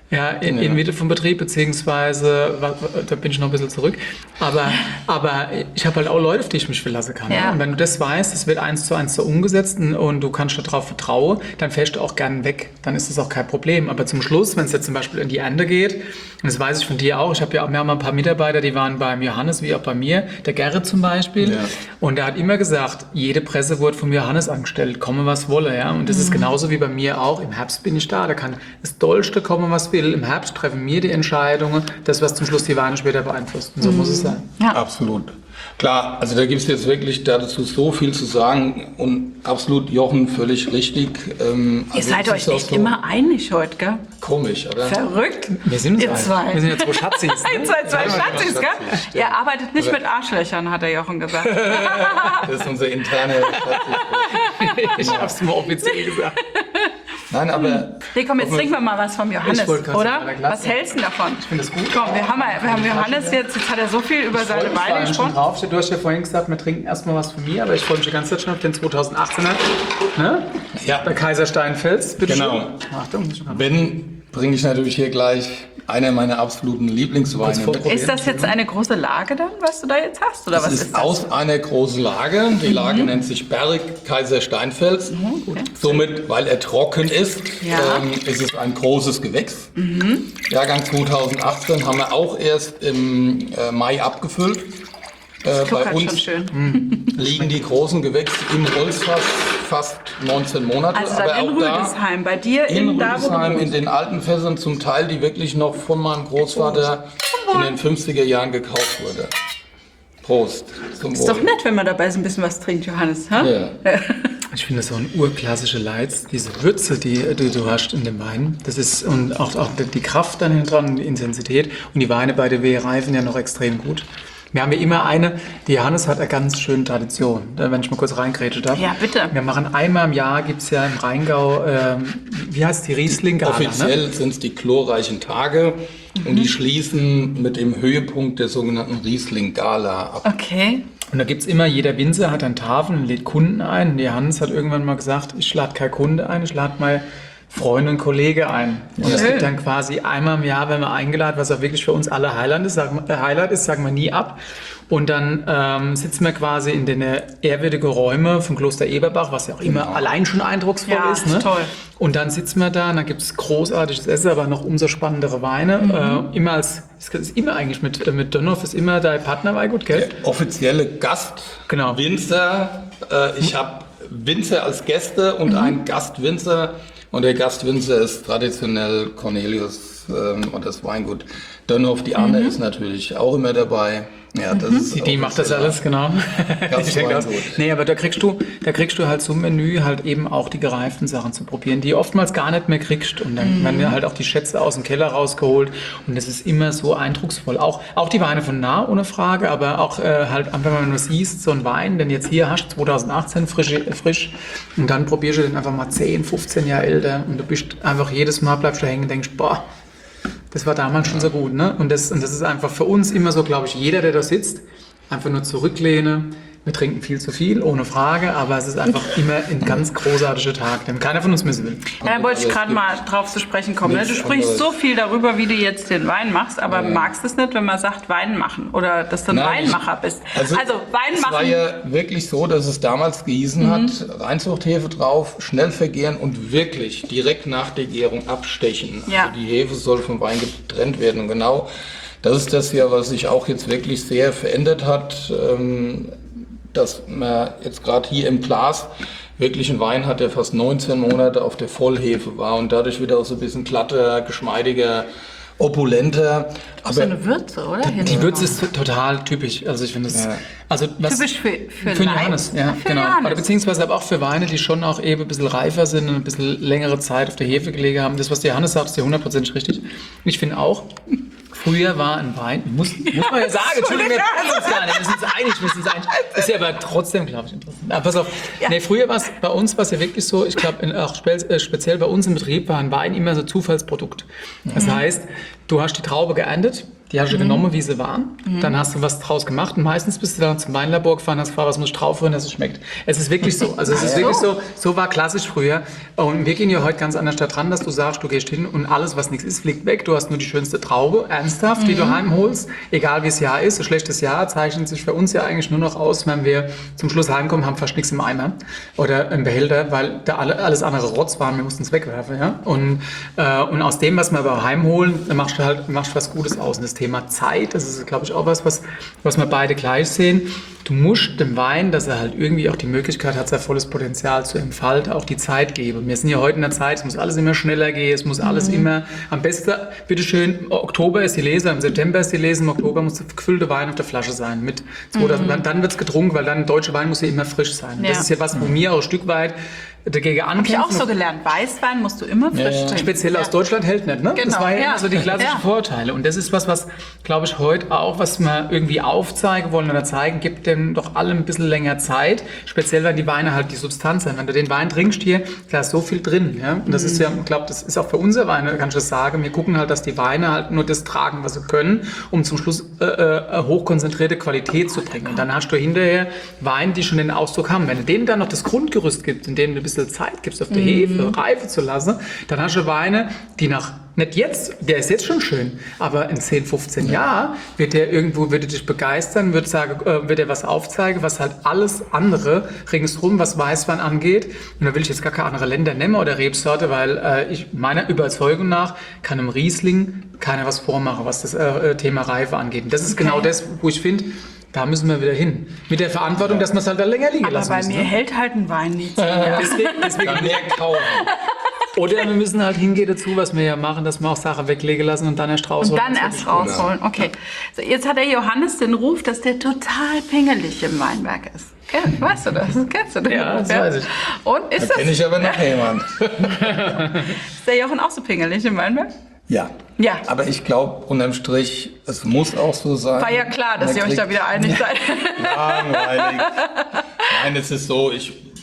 Speaker 3: Ja, in Mitte vom Betrieb, beziehungsweise, da bin ich noch ein bisschen zurück. Aber ich habe halt auch Leute, auf die ich mich verlassen kann.
Speaker 1: Ja.
Speaker 3: Und wenn du das weißt, es wird 1:1 so umgesetzt und du kannst darauf vertrauen, dann fährst du auch gern weg. Dann ist das auch kein Problem. Aber zum Schluss, wenn es jetzt zum Beispiel in die Ernte geht, und das weiß ich von dir auch, wir haben ein paar Mitarbeiter, die waren beim Johannes, wie auch bei mir, der Gerrit zum Beispiel. Ja. Und der hat immer gesagt, jede Presse wurde vom Johannes angestellt, komme was wolle. Ja? Und das ist genauso wie bei mir auch. Im Herbst bin ich da kann das Dollste kommen, was will. Im Herbst treffen wir die Entscheidungen, das, was zum Schluss die Weine später beeinflusst. Und so muss es sein.
Speaker 2: Ja. Absolut. Klar, also da gibt es jetzt wirklich dazu so viel zu sagen und absolut, Jochen, völlig richtig.
Speaker 1: Ihr seid euch echt so immer einig heute, gell?
Speaker 2: Komisch, oder?
Speaker 1: Verrückt.
Speaker 3: Wir sind uns
Speaker 1: Ihr zwei.
Speaker 3: Wir sind jetzt zwei Schatzis. Ne?
Speaker 1: Ihr seid zwei Schatzis, gell? Ja. Ihr arbeitet nicht mit Arschlöchern, hat der Jochen gesagt.
Speaker 2: Das ist unser interner Schatzis.
Speaker 3: Ich hab's mal offiziell gesagt.
Speaker 2: Nein, aber...
Speaker 1: Nee, komm, jetzt trinken wir mal was vom Johannes, oder? Was hältst du davon?
Speaker 3: Ich finde das gut.
Speaker 1: Komm, wir haben Johannes jetzt hat er so viel über seine Weine gesprochen.
Speaker 3: Du hast ja vorhin gesagt, wir trinken erstmal was von mir, aber ich freue mich die ganze Zeit schon auf den 2018er. Ne?
Speaker 2: Ja.
Speaker 3: Bei Kaiser Steinfels, bitte
Speaker 2: genau.
Speaker 3: schön. Achtung.
Speaker 2: Ben, bringe ich natürlich hier gleich einer meiner absoluten Lieblingsweine mit.
Speaker 1: Ist das jetzt eine große Lage dann, was du da jetzt hast? Oder
Speaker 2: das
Speaker 1: was
Speaker 2: ist das? Aus einer großen Lage. Die Lage nennt sich Berg Kaiser Steinfels. Okay. Somit, weil er trocken ist, ist es ein großes Gewächs. Jahrgang 2018 haben wir auch erst im Mai abgefüllt. Bei uns
Speaker 1: schon schön.
Speaker 2: liegen die großen Gewächse im Holzfass fast 19 Monate.
Speaker 1: Also dann in Rüdesheim, bei dir
Speaker 2: in Rüdesheim, in den alten Fässern, zum Teil, die wirklich noch von meinem Großvater in den 50er Jahren gekauft wurde. Prost.
Speaker 1: Ist doch nett, wenn man dabei so ein bisschen was trinkt, Johannes. Ha?
Speaker 2: Ja.
Speaker 3: Ich finde das so ein urklassische Leiz, diese Würze, die du hast in dem Wein. Das ist, und auch die Kraft dann hinten dran, die Intensität. Und die Weine bei DW reifen ja noch extrem gut. Wir haben ja immer die Johannes hat eine ganz schöne Tradition, wenn ich mal kurz reingrätschen darf.
Speaker 1: Ja, bitte.
Speaker 3: Wir machen einmal im Jahr, gibt es ja im Rheingau, wie heißt die Riesling-Gala?
Speaker 2: Offiziell sind es die glorreichen Tage und die schließen mit dem Höhepunkt der sogenannten Riesling-Gala ab.
Speaker 1: Okay.
Speaker 3: Und da gibt es immer, jeder Winzer hat eine Tafel und lädt Kunden ein. Und die Johannes hat irgendwann mal gesagt, ich lade keinen Kunde ein, ich lade mal Freunde und Kollege ein. Und es gibt dann quasi einmal im Jahr, wenn wir eingeladen, was auch wirklich für uns alle Highlight ist, sagen wir nie ab. Und dann sitzen wir quasi in den ehrwürdigen Räumen vom Kloster Eberbach, was ja auch immer allein schon eindrucksvoll ist. Ne?
Speaker 1: Toll.
Speaker 3: Und dann sitzen wir da und dann gibt es großartiges Essen, aber noch umso spannendere Weine. Es ist immer eigentlich mit Dönhoff ist immer dein Partnerweingut, gell?
Speaker 2: Der offizielle Gast,
Speaker 3: genau.
Speaker 2: Winzer. Ich habe Winzer als Gäste und einen Gastwinzer. Und der Gastwinzer ist traditionell Cornelius und das Weingut Dönhoff. Die Anne ist natürlich auch immer dabei. Ja, das ist
Speaker 3: die macht das alles, genau. Nee, aber da kriegst du halt so ein Menü halt eben auch die gereiften Sachen zu probieren, die oftmals gar nicht mehr kriegst. Und dann werden wir halt auch die Schätze aus dem Keller rausgeholt. Und das ist immer so eindrucksvoll. Auch die Weine von nah, ohne Frage, aber auch halt einfach, wenn du siehst, so ein Wein, den jetzt hier hast, 2018 frisch, und dann probierst du den einfach mal 10, 15 Jahre älter und du bist einfach jedes Mal bleibst du hängen und denkst, boah, das war damals schon so gut, ne? Und das ist einfach für uns immer so, glaube ich, jeder, der da sitzt, einfach nur zurücklehnen. Wir trinken viel zu viel, ohne Frage, aber es ist einfach immer ein ganz großartiger Tag, den keiner von uns missen will.
Speaker 1: Ja, da wollte ich gerade mal drauf zu sprechen kommen. Ne? Du sprichst so viel darüber, wie du jetzt den Wein machst, aber magst es nicht, wenn man sagt Wein machen oder dass du ein Weinmacher bist. Also Wein machen.
Speaker 2: Es war ja wirklich so, dass es damals gehießen hat, Reinzuchthefe drauf, schnell vergären und wirklich direkt nach der Gärung abstechen.
Speaker 1: Ja.
Speaker 2: Also die Hefe soll vom Wein getrennt werden und genau das ist das ja, was sich auch jetzt wirklich sehr verändert hat. Dass man jetzt gerade hier im Glas wirklich einen Wein hat, der fast 19 Monate auf der Vollhefe war und dadurch wieder auch so ein bisschen glatter, geschmeidiger, opulenter.
Speaker 1: Aber so eine Würze, oder?
Speaker 3: Die Würze ist total typisch. Also ich finde das
Speaker 1: typisch für
Speaker 3: den Johannes, ja, genau.
Speaker 1: Johannes.
Speaker 3: Oder beziehungsweise aber auch für Weine, die schon auch eben ein bisschen reifer sind und ein bisschen längere Zeit auf der Hefe gelegen haben. Das, was der Johannes sagt, ist ja 100% richtig. Ich finde auch, früher war ein Wein, muss man ja sagen, Entschuldigung, wir kennen uns gar nicht, wir sind uns einig. Ist ja aber trotzdem, glaube ich, interessant. Aber pass auf, nee, früher war es bei uns ja wirklich so, ich glaube, auch speziell bei uns im Betrieb war ein Wein immer so Zufallsprodukt. Das heißt, du hast die Traube geerntet Die hast du genommen, wie sie waren. Dann hast du was draus gemacht. Und meistens bist du dann zum Weinlabor gefahren, hast gefragt, was muss ich draufrühren, dass es schmeckt. Es ist wirklich so. Also es ist wirklich so. So war klassisch früher. Und wir gehen ja heute ganz anders da dran, dass du sagst, du gehst hin und alles, was nichts ist, fliegt weg. Du hast nur die schönste Traube, ernsthaft, die du heimholst. Egal wie es Jahr ist. Ein schlechtes Jahr zeichnet sich für uns ja eigentlich nur noch aus, wenn wir zum Schluss heimkommen, haben fast nichts im Eimer oder im Behälter, weil da alles andere Rotz waren. Wir mussten es wegwerfen. Ja? Und aus dem, was wir aber heimholen, machst du was Gutes aus. Und das Thema Zeit, das ist, glaube ich, auch was wir beide gleich sehen. Du musst dem Wein, dass er halt irgendwie auch die Möglichkeit hat, sein volles Potenzial zu entfalten, auch die Zeit geben. Wir sind ja heute in der Zeit, es muss alles immer schneller gehen, es muss alles immer, am besten, bitteschön, im Oktober ist die Lese, im September ist die Lese, im Oktober muss der gefüllte Wein auf der Flasche sein. Dann wird es getrunken, weil dann deutscher Wein muss ja immer frisch sein. Ja. Das ist ja was, wo mir auch ein Stück weit dagegen ankämpfen.
Speaker 1: Habe ich auch so gelernt. Weißwein musst du immer frisch trinken.
Speaker 3: Speziell aus Deutschland hält nicht, ne?
Speaker 1: Genau.
Speaker 3: Das war ja immer so die klassischen Vorteile. Und das ist was, glaube ich, heute auch, was wir irgendwie aufzeigen wollen oder zeigen, gibt dem doch alle ein bisschen länger Zeit. Speziell, wenn die Weine halt die Substanz haben. Wenn du den Wein trinkst hier, da ist so viel drin. Ja? Und das ist ja, ich glaube, das ist auch für unsere Weine, kann ich das sagen. Wir gucken halt, dass die Weine halt nur das tragen, was sie können, um zum Schluss hochkonzentrierte Qualität zu bringen. Und dann hast du hinterher Weine, die schon den Ausdruck haben. Wenn du denen dann noch das Grundgerüst gibst, in dem du ein bisschen Zeit gibst, auf der Hefe reife zu lassen, dann hast du Weine, die nicht jetzt, der ist jetzt schon schön, aber in 10, 15 Jahren wird der irgendwo, würde dich begeistern, wird er was aufzeigen, was halt alles andere ringsherum, was Weißwein angeht. Und da will ich jetzt gar keine andere Länder nennen oder Rebsorte, weil ich meiner Überzeugung nach kann im Riesling keiner was vormachen, was das Thema Reife angeht. Und das ist genau das, wo ich finde, da müssen wir wieder hin. Mit der Verantwortung, dass man es halt da länger liegen lassen muss.
Speaker 1: Aber bei mir hält halt ein Wein nicht. Deswegen
Speaker 2: mehr kaufen.
Speaker 3: Oder wir müssen halt hingehen dazu, was wir ja machen, dass wir auch Sachen weglegen lassen und dann erst rausholen.
Speaker 1: Und dann erst rausholen, okay. So, jetzt hat der Johannes den Ruf, dass der total pingelig im Weinberg ist. Weißt du das? Kennst du den
Speaker 3: Ja,
Speaker 1: Ruf?
Speaker 3: das weiß ich.
Speaker 1: Und ist das?
Speaker 2: Kenne ich aber noch jemand.
Speaker 1: Ist der Jochen auch so pingelig im Weinberg?
Speaker 2: Ja.
Speaker 1: Ja.
Speaker 2: Aber ich glaube, unterm Strich, es muss auch so sein.
Speaker 1: War ja klar, dass ihr euch da wieder einig seid.
Speaker 2: Langweilig. Nein, es ist so,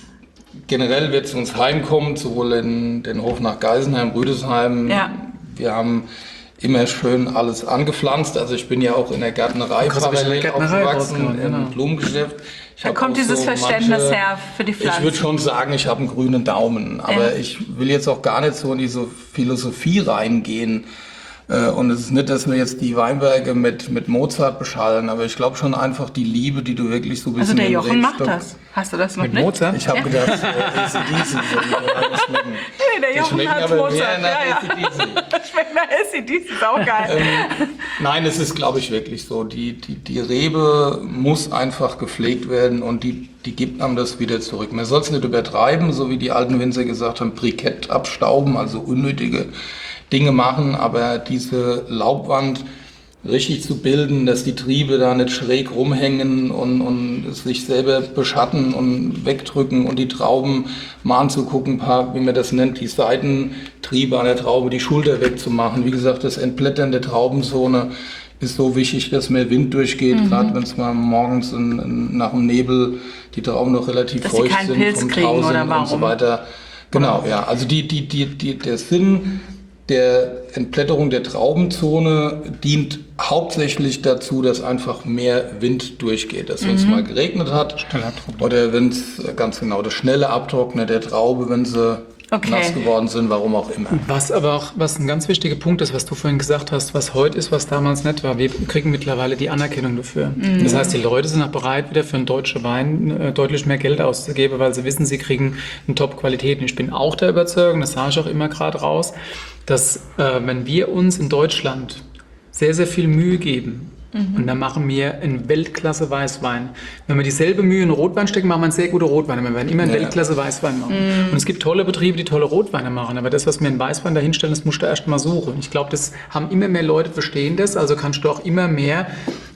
Speaker 2: generell wird es uns heimkommen, sowohl in den Hof nach Geisenheim, Rüdesheim.
Speaker 1: Ja.
Speaker 2: Wir haben immer schön alles angepflanzt. Also ich bin ja auch in der Gärtnerei parallel aufgewachsen, im Blumengeschäft.
Speaker 1: Da kommt dieses Verständnis her für die Pflanzen.
Speaker 2: Ich würde schon sagen, ich habe einen grünen Daumen. Aber ich will jetzt auch gar nicht so in diese Philosophie reingehen. Und es ist nicht, dass wir jetzt die Weinberge mit Mozart beschallen, aber ich glaube schon einfach die Liebe, die du wirklich so ein bisschen...
Speaker 1: Also der Jochen macht das. Hast du das noch
Speaker 3: Mit
Speaker 1: nicht?
Speaker 3: Mozart?
Speaker 2: Ich habe gedacht, AC/DC schmecken.
Speaker 1: Nee, der Jochen hat
Speaker 2: aber
Speaker 1: Mozart.
Speaker 2: mehr nach
Speaker 1: Ja.
Speaker 2: AC/DC.
Speaker 1: Schmeckt nach AC/DC, ist auch geil.
Speaker 2: Nein, es ist, glaube ich, wirklich so. Die Rebe muss einfach gepflegt werden und die gibt einem das wieder zurück. Man soll es nicht übertreiben, so wie die alten Winzer gesagt haben, Brikett abstauben, also unnötige Dinge machen, aber diese Laubwand richtig zu bilden, dass die Triebe da nicht schräg rumhängen und sich selber beschatten und wegdrücken und die Trauben mal anzugucken, wie man das nennt, die Seitentriebe an der Traube, die Schulter wegzumachen. Wie gesagt, das Entblättern der Traubenzone ist so wichtig, dass mehr Wind durchgeht, gerade wenn es mal morgens nach dem Nebel die Trauben noch relativ
Speaker 1: dass
Speaker 2: feucht
Speaker 1: sie keinen
Speaker 2: sind
Speaker 1: Pilz
Speaker 2: vom
Speaker 1: kriegen
Speaker 2: Tau
Speaker 1: oder
Speaker 2: sind
Speaker 1: warum?
Speaker 2: und so weiter. Genau, ja. Also der Sinn der Entblätterung der Traubenzone dient hauptsächlich dazu, dass einfach mehr Wind durchgeht. Dass wenn es mal geregnet hat oder wenn es ganz genau das schnelle Abtrocknen der Traube, wenn sie nass geworden sind, warum auch immer.
Speaker 3: Was aber auch, was ein ganz wichtiger Punkt ist, was du vorhin gesagt hast, was heute ist, was damals nicht war, wir kriegen mittlerweile die Anerkennung dafür. Das heißt, die Leute sind auch bereit, wieder für einen deutschen Wein deutlich mehr Geld auszugeben, weil sie wissen, sie kriegen eine Top-Qualität. Und ich bin auch der Überzeugung, das sage ich auch immer gerade raus, dass wenn wir uns in Deutschland sehr, sehr viel Mühe geben, und dann machen wir einen Weltklasse Weißwein. Wenn wir dieselbe Mühe in Rotwein stecken, machen wir einen sehr guten Rotwein. Wir werden immer einen Weltklasse Weißwein machen. Und es gibt tolle Betriebe, die tolle Rotweine machen. Aber das, was wir in Weißwein dahinstellen, das musst du erst mal suchen. Ich glaube, das haben immer mehr Leute, verstehen das. Also kannst du auch immer mehr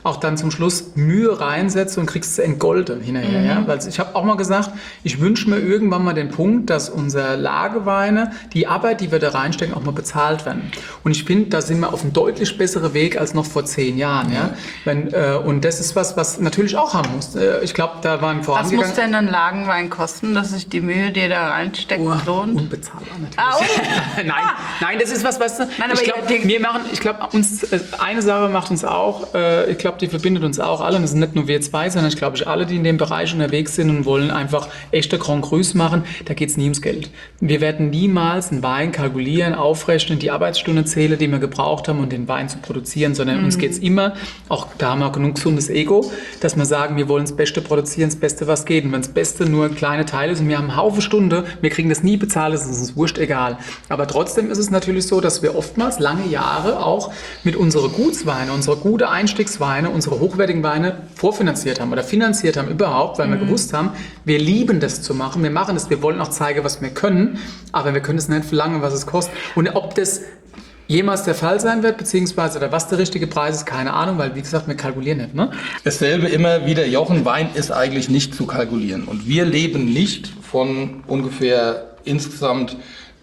Speaker 3: auch dann zum Schluss Mühe reinsetzt und kriegst es entgolten hinterher. Ja? Weil ich habe auch mal gesagt, ich wünsche mir irgendwann mal den Punkt, dass unsere Lagerweine, die Arbeit, die wir da reinstecken, auch mal bezahlt werden. Und ich finde, da sind wir auf einem deutlich besseren Weg als noch vor 10 Jahren. Ja? Und das ist was natürlich auch haben muss. Ich glaube, da waren vorangegangen.
Speaker 1: Was muss denn ein Lagenwein kosten, dass sich die Mühe, die da reinsteckt, lohnt?
Speaker 3: Unbezahlbar natürlich. Nein, das ist was, weißt du,
Speaker 1: Nein, aber
Speaker 3: ich glaube, eine Sache macht uns auch, ich glaube, die verbindet uns auch alle, und das sind nicht nur wir zwei, sondern ich glaube, alle, die in dem Bereich unterwegs sind und wollen einfach echte Grand Crus machen, da geht es nie ums Geld. Wir werden niemals einen Wein kalkulieren, aufrechnen, die Arbeitsstunden zählen, die wir gebraucht haben, um den Wein zu produzieren, sondern uns geht es immer, auch da haben wir genug gesundes Ego, dass wir sagen, wir wollen das Beste produzieren, das Beste, was geht. Und wenn das Beste nur ein kleiner Teil ist und wir haben einen Haufen Stunde, wir kriegen das nie bezahlt, das ist uns wurscht egal. Aber trotzdem ist es natürlich so, dass wir oftmals lange Jahre auch mit unseren Gutsweine, unsere gute Einstiegsweine, unsere hochwertigen Weine vorfinanziert haben oder finanziert haben überhaupt, weil wir gewusst haben, wir lieben das zu machen, wir machen das, wir wollen auch zeigen, was wir können, aber wir können es nicht verlangen, was es kostet. Und ob das jemals der Fall sein wird, beziehungsweise oder was der richtige Preis ist, keine Ahnung, weil wie gesagt, wir kalkulieren nicht. Ne?
Speaker 2: Dasselbe immer wieder, Jochen, Wein ist eigentlich nicht zu kalkulieren. Und wir leben nicht von ungefähr insgesamt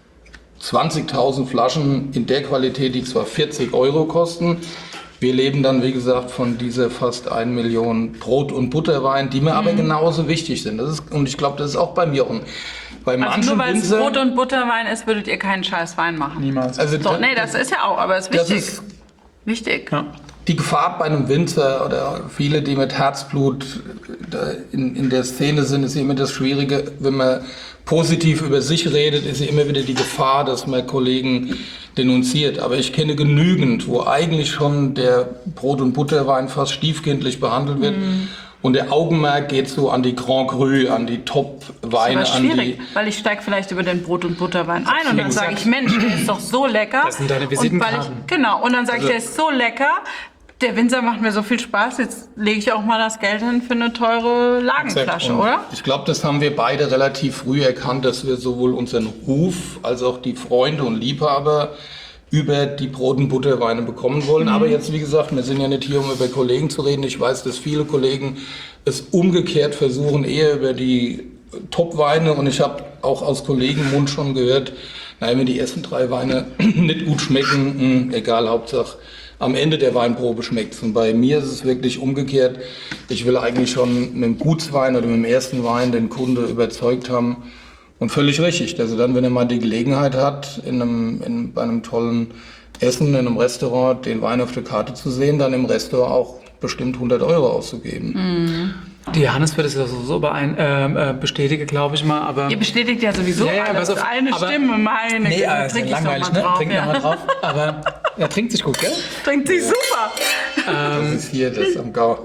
Speaker 2: 20.000 Flaschen in der Qualität, die zwar 40 Euro kosten. Wir leben dann, wie gesagt, von dieser fast 1 Million Brot- und Butterwein, die mir aber genauso wichtig sind. Und ich glaube, das ist auch beim Jochen. Bei
Speaker 1: also nur weil es Brot- und Butterwein ist, würdet ihr keinen scheiß Wein machen?
Speaker 3: Niemals.
Speaker 2: Also
Speaker 1: so, nee, das ist ja auch, aber es ist wichtig.
Speaker 2: Das ist
Speaker 1: wichtig.
Speaker 3: Ja.
Speaker 2: Die Gefahr bei einem Winzer oder viele, die mit Herzblut in der Szene sind, ist immer das Schwierige, wenn man positiv über sich redet, ist immer wieder die Gefahr, dass man Kollegen denunziert. Aber ich kenne genügend, wo eigentlich schon der Brot- und Butterwein fast stiefkindlich behandelt wird. Und der Augenmerk geht so an die Grand Cru, an die Top-Weine.
Speaker 1: Das ist schwierig, weil ich steige vielleicht über den Brot- und Butterwein ein und dann sage ich, Mensch, der ist doch so lecker.
Speaker 3: Das sind deine Visitenkarten.
Speaker 1: Genau, und dann sage ich, der ist so lecker, der Winzer macht mir so viel Spaß, jetzt lege ich auch mal das Geld hin für eine teure Lagenflasche, oder?
Speaker 2: Ich glaube, das haben wir beide relativ früh erkannt, dass wir sowohl unseren Ruf als auch die Freunde und Liebhaber über die Brot- und Butterweine bekommen wollen. Aber jetzt, wie gesagt, wir sind ja nicht hier, um über Kollegen zu reden. Ich weiß, dass viele Kollegen es umgekehrt versuchen, eher über die Top-Weine. Und ich habe auch aus Kollegenmund schon gehört, wenn die ersten 3 Weine nicht gut schmecken, egal, Hauptsache am Ende der Weinprobe schmeckt es. Und bei mir ist es wirklich umgekehrt. Ich will eigentlich schon mit dem Gutswein oder mit dem ersten Wein den Kunde überzeugt haben. Und völlig richtig. Also dann, wenn er mal die Gelegenheit hat, bei einem tollen Essen, in einem Restaurant, den Wein auf der Karte zu sehen, dann im Restaurant auch bestimmt 100 Euro auszugeben.
Speaker 3: Die Johannes wird es ja sowieso bestätigen, glaube ich mal. Aber
Speaker 1: Ihr bestätigt ja sowieso alles.
Speaker 3: auf,
Speaker 1: eine Stimme, meine
Speaker 3: Nee,
Speaker 1: Güte,
Speaker 3: ist
Speaker 1: trink ich
Speaker 3: langweilig,
Speaker 1: doch mal
Speaker 3: ne?
Speaker 1: drauf.
Speaker 3: Trink noch mal drauf. Aber er trinkt sich gut, gell?
Speaker 1: Trinkt sich super.
Speaker 2: Das ist hier das am Gau.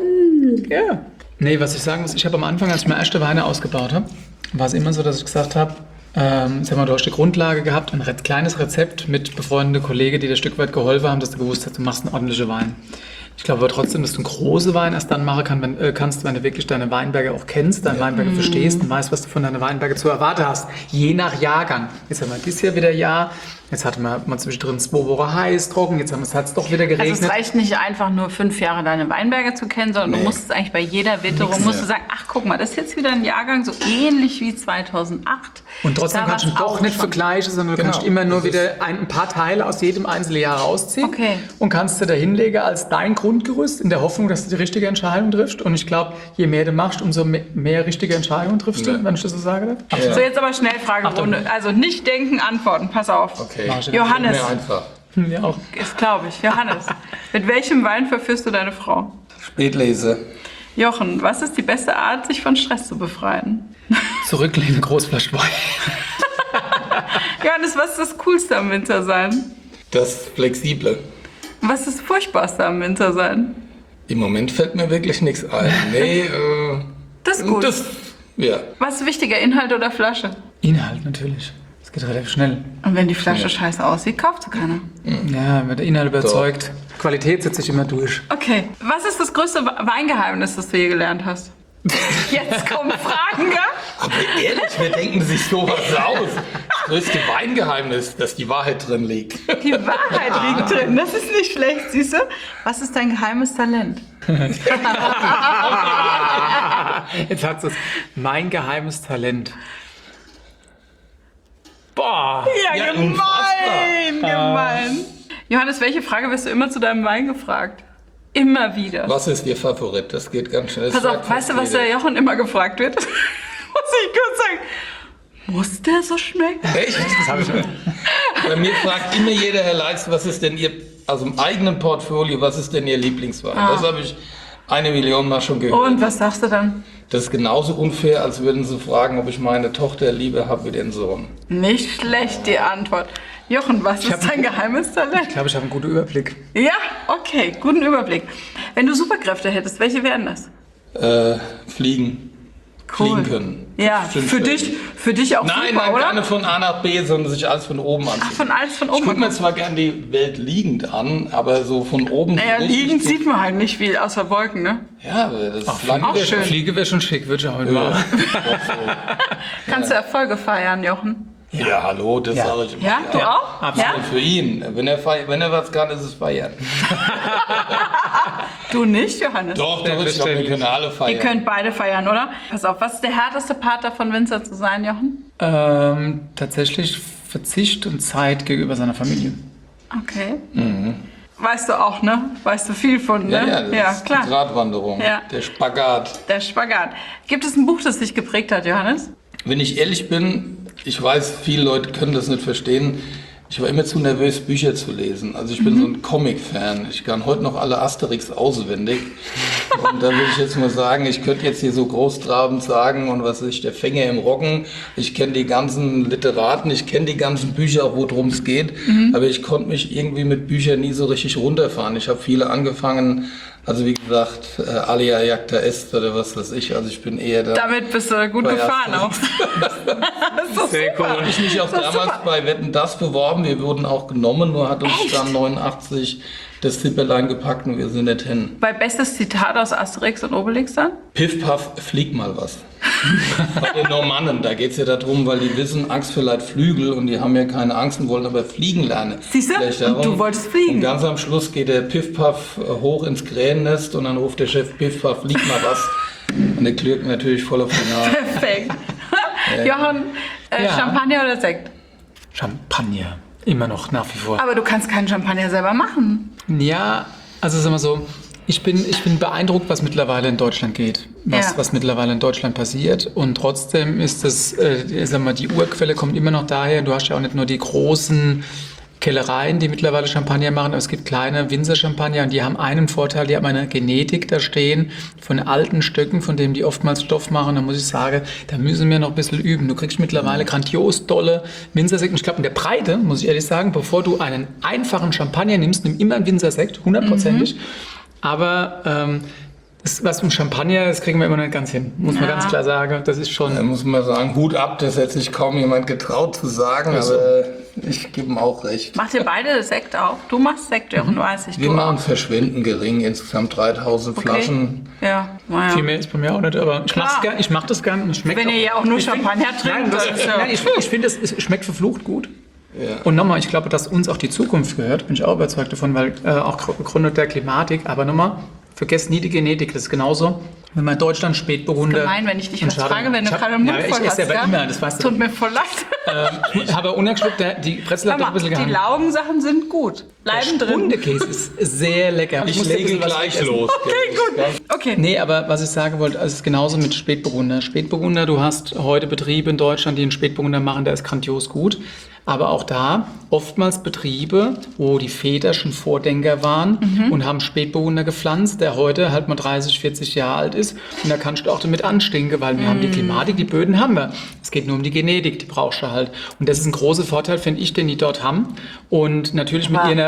Speaker 3: Ja. Nee, was ich sagen muss, ich habe am Anfang, als ich meine erste Weine ausgebaut habe, war es immer so, dass ich gesagt habe, sag mal, du hast die Grundlage gehabt, ein kleines Rezept mit befreundeten Kollegen, die dir ein Stück weit geholfen haben, dass du gewusst hast, du machst einen ordentlichen Wein. Ich glaube aber trotzdem, dass du einen großen Wein erst dann machen kannst, wenn du wirklich deine Weinberge auch kennst, deine Weinberge verstehst und weißt, was du von deinen Weinbergen zu erwarten hast. Je nach Jahrgang. Jetzt haben wir dieses Jahr wieder Jahr. Jetzt hatten wir mal zwischendrin 2 Wochen heiß, trocken. Jetzt hat es doch wieder geregnet.
Speaker 1: Also es reicht nicht einfach nur 5 Jahre deine Weinberge zu kennen, sondern du musst es eigentlich bei jeder Witterung musst du sagen, ach guck mal, das ist jetzt wieder ein Jahrgang so ähnlich wie 2008.
Speaker 3: Und trotzdem kannst du doch nicht vergleichen, sondern du kannst immer nur wieder ein paar Teile aus jedem einzelnen Jahr rausziehen und kannst du da hinlegen als dein Grundgerüst in der Hoffnung, dass du die richtige Entscheidung triffst. Und ich glaube, je mehr du machst, umso mehr richtige Entscheidungen triffst du, wenn ich das so sage.
Speaker 1: Ja. So, jetzt aber Schnellfragerunde. Also nicht denken, antworten. Pass auf.
Speaker 2: Okay.
Speaker 1: Johannes.
Speaker 2: Mehr einfach.
Speaker 3: Ja, auch.
Speaker 1: Ist, glaube ich. Johannes, mit welchem Wein verführst du deine Frau?
Speaker 2: Spätlese.
Speaker 1: Jochen, was ist die beste Art, sich von Stress zu befreien?
Speaker 3: Zurücklehnen, Großflasche Wein.
Speaker 1: Johannes, was ist das Coolste am Winter sein?
Speaker 2: Das Flexible.
Speaker 1: Was ist das Furchtbarste am Winter sein?
Speaker 2: Im Moment fällt mir wirklich nichts ein. Nee,
Speaker 1: das ist gut.
Speaker 2: Ja.
Speaker 1: Was ist wichtiger, Inhalt oder Flasche?
Speaker 3: Inhalt natürlich. Das geht relativ schnell.
Speaker 1: Und wenn die Flasche scheiße aussieht, kauft sie keiner.
Speaker 3: Ja, wenn der Inhalt überzeugt. Doch. Qualität setzt sich immer durch.
Speaker 1: Okay. Was ist das größte Weingeheimnis, das du je gelernt hast? Jetzt kommen Fragen, gell?
Speaker 2: Aber ehrlich, wer denken sich sowas aus? Das größte Weingeheimnis, dass die Wahrheit drin liegt.
Speaker 1: Die Wahrheit liegt drin. Das ist nicht schlecht, siehst du? Was ist dein geheimes Talent?
Speaker 3: Jetzt hat es mein geheimes Talent. Boah.
Speaker 1: Ja, gemein. Johannes, welche Frage wirst du immer zu deinem Wein gefragt? Immer wieder.
Speaker 2: Was ist Ihr Favorit? Das geht ganz schnell.
Speaker 1: Pass auf, weißt du, was der Jochen immer gefragt wird? Muss ich kurz sagen. Muss der so schmecken?
Speaker 2: Echt? Das habe ich schon. Bei mir fragt immer jeder, Herr Leitz, was ist denn Ihr, also im eigenen Portfolio, was ist denn Ihr Lieblingswein? Das habe ich 1 Million Mal schon gehört.
Speaker 1: Und was sagst du dann?
Speaker 2: Das ist genauso unfair, als würden Sie fragen, ob ich meine Tochter liebe habe wie den Sohn.
Speaker 1: Nicht schlecht, die Antwort. Jochen, was ist dein geheimes Talent?
Speaker 3: Ich glaube, ich habe einen guten Überblick.
Speaker 1: Ja, okay, guten Überblick. Wenn du Superkräfte hättest, welche wären das?
Speaker 2: Fliegen. Fliegen können.
Speaker 1: Ja,
Speaker 2: Stimmt
Speaker 1: für
Speaker 2: schon.
Speaker 1: dich auch
Speaker 2: Nein,
Speaker 1: super,
Speaker 2: nein,
Speaker 1: oder?
Speaker 2: keine von A nach B, sondern sich alles von oben anziehen.
Speaker 1: Ach, von alles von oben.
Speaker 2: Ich gucke mir zwar gerne die Welt liegend an, aber so von oben...
Speaker 1: Naja,
Speaker 2: richtig
Speaker 1: liegend
Speaker 2: gut.
Speaker 1: sieht man halt nicht viel, außer Wolken, ne?
Speaker 2: Ja, aber das ist lang.
Speaker 1: auch schön.
Speaker 3: Fliege wäre schon schick, würde ich auch
Speaker 2: Ja,
Speaker 3: machen.
Speaker 2: doch so.
Speaker 1: Kannst du Erfolge feiern, Jochen?
Speaker 2: Ja, hallo, das sage ich immer.
Speaker 1: Ja, du auch?
Speaker 3: absolut.
Speaker 1: Ja?
Speaker 2: Für ihn. Wenn er was kann, ist es feiern.
Speaker 1: Du nicht, Johannes?
Speaker 2: Doch, ich glaube, wir können alle feiern.
Speaker 1: Ihr könnt beide feiern, oder? Pass auf, was ist der härteste Part davon, Winzer zu sein, Jochen?
Speaker 3: Tatsächlich Verzicht und Zeit gegenüber seiner Familie.
Speaker 1: Okay. Weißt du auch, ne? Weißt du viel von, ne?
Speaker 2: Ja, das ist
Speaker 1: klar.
Speaker 2: die Gratwanderung,
Speaker 1: Ja.
Speaker 2: der Spagat.
Speaker 1: Der Spagat. Gibt es ein Buch, das dich geprägt hat, Johannes?
Speaker 2: Wenn ich ehrlich bin, ich weiß, viele Leute können das nicht verstehen. Ich war immer zu nervös, Bücher zu lesen. Also ich bin so ein Comic-Fan. Ich kann heute noch alle Asterix auswendig. Und da will ich jetzt mal sagen, ich könnte jetzt hier so großtrabend sagen, und was weiß ich, der Fänger im Roggen. Ich kenne die ganzen Literaten, ich kenne die ganzen Bücher, auch worum es geht. Aber ich konnte mich irgendwie mit Büchern nie so richtig runterfahren. Ich habe viele angefangen, also wie gesagt, Alia Jagda Est oder was weiß ich. Also ich bin eher da.
Speaker 1: Damit bist du gut
Speaker 2: bei
Speaker 1: gefahren auch.
Speaker 2: Asterix.
Speaker 1: Das ist doch super.
Speaker 2: Habe ich mich auch
Speaker 1: Das ist
Speaker 2: damals
Speaker 1: super.
Speaker 2: bei Wetten, das beworben. Wir wurden auch genommen, nur hat uns dann 89 das Zipperlein gepackt und wir sind nicht hin.
Speaker 1: Bei bestes Zitat aus Asterix und Obelix dann?
Speaker 2: Piff, paff, flieg mal was. Bei den Normannen, da geht es ja darum, weil die wissen, Angst verleiht Flügel und die haben ja keine Angst und wollen aber fliegen lernen.
Speaker 1: Siehst du?
Speaker 2: Vielleicht
Speaker 1: Und
Speaker 2: darum.
Speaker 1: du wolltest fliegen.
Speaker 2: Und ganz am Schluss geht der Piff, paff hoch ins Krähennest und dann ruft der Chef, Piff, paff, flieg mal was. Und der klirrt natürlich voll auf die Nase.
Speaker 1: Perfekt. Jochen,
Speaker 3: Ja.
Speaker 1: Champagner oder Sekt?
Speaker 3: Champagner. Immer noch, nach wie vor.
Speaker 1: Aber du kannst keinen Champagner selber machen.
Speaker 3: Ja, also sagen wir so, ich bin beeindruckt, was mittlerweile in Deutschland geht, was mittlerweile in Deutschland passiert. Und trotzdem ist das, sagen wir, die Urquelle kommt immer noch daher. Du hast ja auch nicht nur die großen Kellereien, die mittlerweile Champagner machen, aber es gibt kleine Winzer-Champagner und die haben einen Vorteil, die haben eine Genetik da stehen von alten Stöcken, von denen die oftmals Stoff machen. Da muss ich sagen, da müssen wir noch ein bisschen üben. Du kriegst mittlerweile grandios tolle Winzersekt. Und ich glaube, in der Breite, muss ich ehrlich sagen, bevor du einen einfachen Champagner nimmst, nimm immer einen Winzersekt, 100%ig. Aber das, was mit Champagner, das kriegen wir immer nicht ganz hin, muss man ganz klar sagen. Das ist schon...
Speaker 2: Da muss man sagen, Hut ab, das hätte sich kaum jemand getraut zu sagen, aber ich gebe ihm auch recht.
Speaker 1: Macht ihr beide Sekt auch? Du machst Sekt, Jochen, weiß ich.
Speaker 2: Wir
Speaker 1: Du
Speaker 2: machen
Speaker 1: auch.
Speaker 2: verschwindend gering, insgesamt 3000 Flaschen.
Speaker 1: Ja, naja.
Speaker 3: Viel mehr ist bei mir auch nicht, aber ich mach's gern, ich mach das gern und es schmeckt
Speaker 1: Wenn
Speaker 3: auch.
Speaker 1: ihr ja auch nur
Speaker 3: Ich find-
Speaker 1: Champagner trinkt,
Speaker 3: Nein,
Speaker 1: das ist ja...
Speaker 3: nein, ich finde, es schmeckt verflucht gut.
Speaker 2: Ja.
Speaker 3: Und nochmal, ich glaube, dass uns auch die Zukunft gehört, bin ich auch überzeugt davon, weil auch begründet der Klimatik, aber nochmal, vergesst nie die Genetik, das ist genauso, wenn man in Deutschland Spätburgunder...
Speaker 1: Gemein, wenn ich dich
Speaker 3: und
Speaker 1: was
Speaker 3: Chardonnay-
Speaker 1: frage, wenn du
Speaker 3: Ich hab-
Speaker 1: gerade den Mund
Speaker 3: ja,
Speaker 1: voll
Speaker 3: ich
Speaker 1: hast,
Speaker 3: esse ja
Speaker 1: gell?
Speaker 3: immer, das weißt du.
Speaker 1: Tut mir voll leid.
Speaker 3: habe ungeschluckt, die Brezel hat
Speaker 1: Sag
Speaker 3: doch ein
Speaker 1: mal,
Speaker 3: bisschen
Speaker 1: die
Speaker 3: gehangen.
Speaker 1: Laugensachen sind gut. Bleiben drin.
Speaker 3: Hundekäse ist sehr lecker.
Speaker 2: Ich
Speaker 3: muss dir ein
Speaker 2: lege
Speaker 3: bisschen was
Speaker 2: gleich
Speaker 3: wegessen.
Speaker 2: los.
Speaker 1: Okay, gut. Okay.
Speaker 3: Nee, aber was ich sagen wollte, also es ist genauso mit Spätburgunder. Spätburgunder, du hast heute Betriebe in Deutschland, die einen Spätburgunder machen, der ist grandios gut. Aber auch da oftmals Betriebe, wo die Väter schon Vordenker waren und haben Spätburgunder gepflanzt, der heute halt mal 30, 40 Jahre alt ist. Und da kannst du auch damit anstinken, weil wir haben die Klimatik, die Böden haben wir. Es geht nur um die Genetik, die brauchst du halt. Und das ist ein großer Vorteil, finde ich, den die dort haben. Und natürlich mit
Speaker 1: Aber-
Speaker 3: ihrer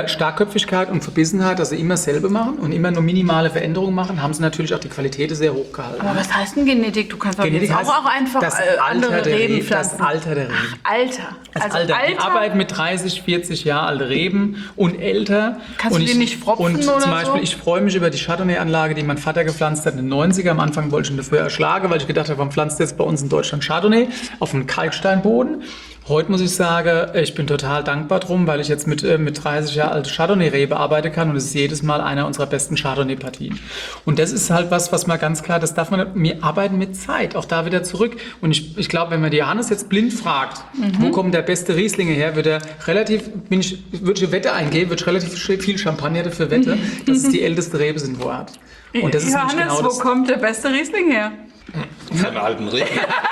Speaker 3: Starkköpfigkeit und Verbissenheit, dass sie immer dasselbe machen und immer nur minimale Veränderungen machen, haben sie natürlich auch die Qualität sehr hoch gehalten.
Speaker 1: Aber was heißt denn Genetik? Du kannst doch
Speaker 3: Genetik
Speaker 1: jetzt
Speaker 3: heißt
Speaker 1: auch einfach
Speaker 3: das
Speaker 1: andere
Speaker 3: Alter der
Speaker 1: Reben pflanzen.
Speaker 3: Das Alter der Reben.
Speaker 1: Alter.
Speaker 3: Das Alter. Die arbeiten mit 30, 40 Jahre alte Reben und älter.
Speaker 1: Kannst du die nicht fropfen
Speaker 3: und
Speaker 1: oder
Speaker 3: zum Beispiel,
Speaker 1: so?
Speaker 3: ich freue mich über die Chardonnay-Anlage, die mein Vater gepflanzt hat in den 90er. Am Anfang wollte ich ihn dafür erschlagen, weil ich gedacht habe, warum pflanzt jetzt bei uns in Deutschland Chardonnay auf einem Kalksteinboden? Heute muss ich sagen, ich bin total dankbar drum, weil ich jetzt mit 30 Jahren alte Chardonnay-Rebe arbeiten kann und es ist jedes Mal einer unserer besten Chardonnay-Partien. Und das ist halt was man ganz klar, das darf man, wir arbeiten mit Zeit, auch da wieder zurück. Und ich glaube, wenn man die Johannes jetzt blind fragt, wo kommt der beste Rieslinge her, würde ich eine Wette eingehen, würde ich relativ viel Champagner dafür wette, dass es die älteste Rebe sind, wo er hat. Und das ist nämlich
Speaker 1: Johannes,
Speaker 3: genau
Speaker 1: wo kommt der beste Riesling her?
Speaker 2: Von den alten Reben.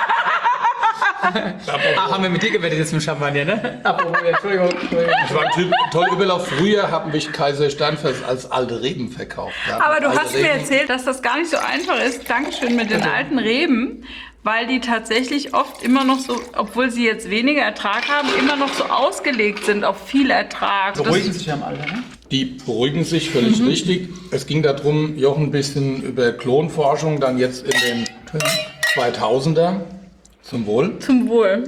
Speaker 3: Haben wir mit dir gewettet jetzt mit Champagner, ne? Entschuldigung.
Speaker 2: Das war ein toller Überlauf. Früher habe ich Kaiser Steinfels als alte Reben verkauft. Ja,
Speaker 1: Aber du
Speaker 2: alte
Speaker 1: hast mir
Speaker 2: Reben.
Speaker 1: erzählt, dass das gar nicht so einfach ist. Dankeschön mit den alten Reben, weil die tatsächlich oft immer noch so, obwohl sie jetzt weniger Ertrag haben, immer noch so ausgelegt sind auf viel Ertrag.
Speaker 3: Beruhigen sich am Alter, ne?
Speaker 2: Die beruhigen sich völlig richtig. Es ging darum, Jochen, ein bisschen über Klonforschung, dann jetzt in den 2000er. Zum Wohl.
Speaker 1: Zum Wohl.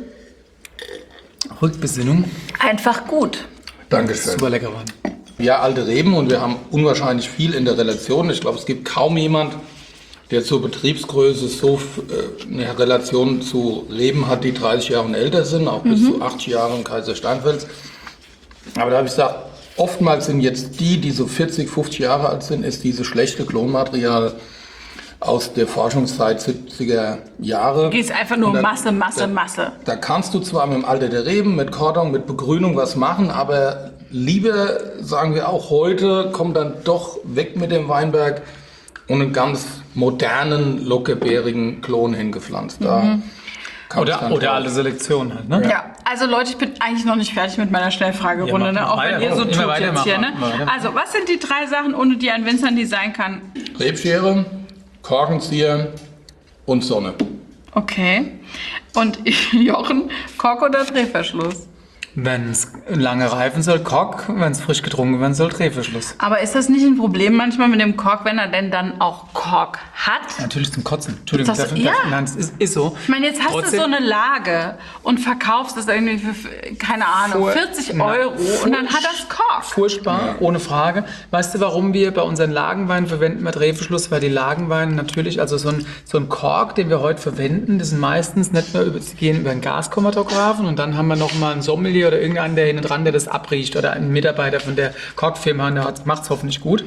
Speaker 3: Rückbesinnung.
Speaker 1: Einfach gut.
Speaker 2: Dankeschön.
Speaker 3: Super lecker waren.
Speaker 2: Ja, alte Reben und wir haben unwahrscheinlich viel in der Relation. Ich glaube, es gibt kaum jemand, der zur Betriebsgröße so eine Relation zu Reben hat, die 30 Jahre und älter sind, auch bis zu 80 Jahre im Kaiser Steinfels. Aber da habe ich gesagt, oftmals sind jetzt die so 40, 50 Jahre alt sind, ist dieses schlechte Klonmaterial aus der Forschungszeit 70er Jahre.
Speaker 1: Gehst einfach nur
Speaker 2: Und
Speaker 1: Masse.
Speaker 2: Da kannst du zwar mit dem Alter der Reben, mit Kordon, mit Begrünung was machen, aber lieber, sagen wir auch heute, kommt dann doch weg mit dem Weinberg und einen ganz modernen, lockerbärigen Klon hingepflanzt. Da kann es dann
Speaker 3: Oder alle Selektionen halt, ne?
Speaker 1: Ja, also Leute, ich bin eigentlich noch nicht fertig mit meiner Schnellfragerunde,
Speaker 3: Ja,
Speaker 1: ne? Auch
Speaker 3: weiter,
Speaker 1: wenn ihr so
Speaker 3: immer
Speaker 1: tut
Speaker 3: weiter
Speaker 1: jetzt hier, ne?
Speaker 3: machen.
Speaker 1: Also, was sind die 3 Sachen, ohne die ein Winzer nie sein kann?
Speaker 2: Rebschere, Korkenzieher und Sonne.
Speaker 1: Okay. Und Jochen, Kork oder Drehverschluss?
Speaker 3: Wenn es lange reifen soll, Kork. Wenn es frisch getrunken werden soll, Drehverschluss.
Speaker 1: Aber ist das nicht ein Problem manchmal mit dem Kork, wenn er denn dann auch Kork hat?
Speaker 3: Natürlich zum Kotzen. Entschuldigung,
Speaker 1: Das- ja.
Speaker 3: nein, es ist so.
Speaker 1: Ich meine, jetzt hast du so eine Lage und verkaufst das irgendwie für, keine Ahnung, 40 Euro und dann hat das Kork.
Speaker 3: Furchtbar, ohne Frage. Weißt du, warum wir bei unseren Lagenweinen verwenden wir Drehverschluss? Weil die Lagenweine natürlich, also so ein Kork, den wir heute verwenden, das sind meistens nicht mehr sie gehen über einen Gaschromatographen und dann haben wir noch mal einen Sommelier oder irgendeinen, der hinten dran, der das abriecht oder einen Mitarbeiter von der Korkfirma und der macht es hoffentlich gut,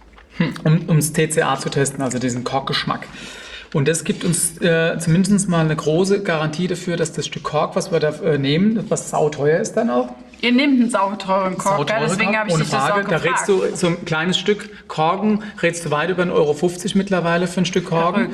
Speaker 3: um das TCA zu testen, also diesen Korkgeschmack. Und das gibt uns zumindest mal eine große Garantie dafür, dass das Stück Kork, was wir da nehmen, was sauteuer ist dann auch,
Speaker 1: Ihr nehmt einen sauteuren Kork, gell? Deswegen habe ich
Speaker 3: ohne
Speaker 1: dich das auch
Speaker 3: Frage. Da
Speaker 1: gefragt.
Speaker 3: rätst du so ein kleines Stück Korken, rätst du weit über 1,50 € mittlerweile für ein Stück Korken.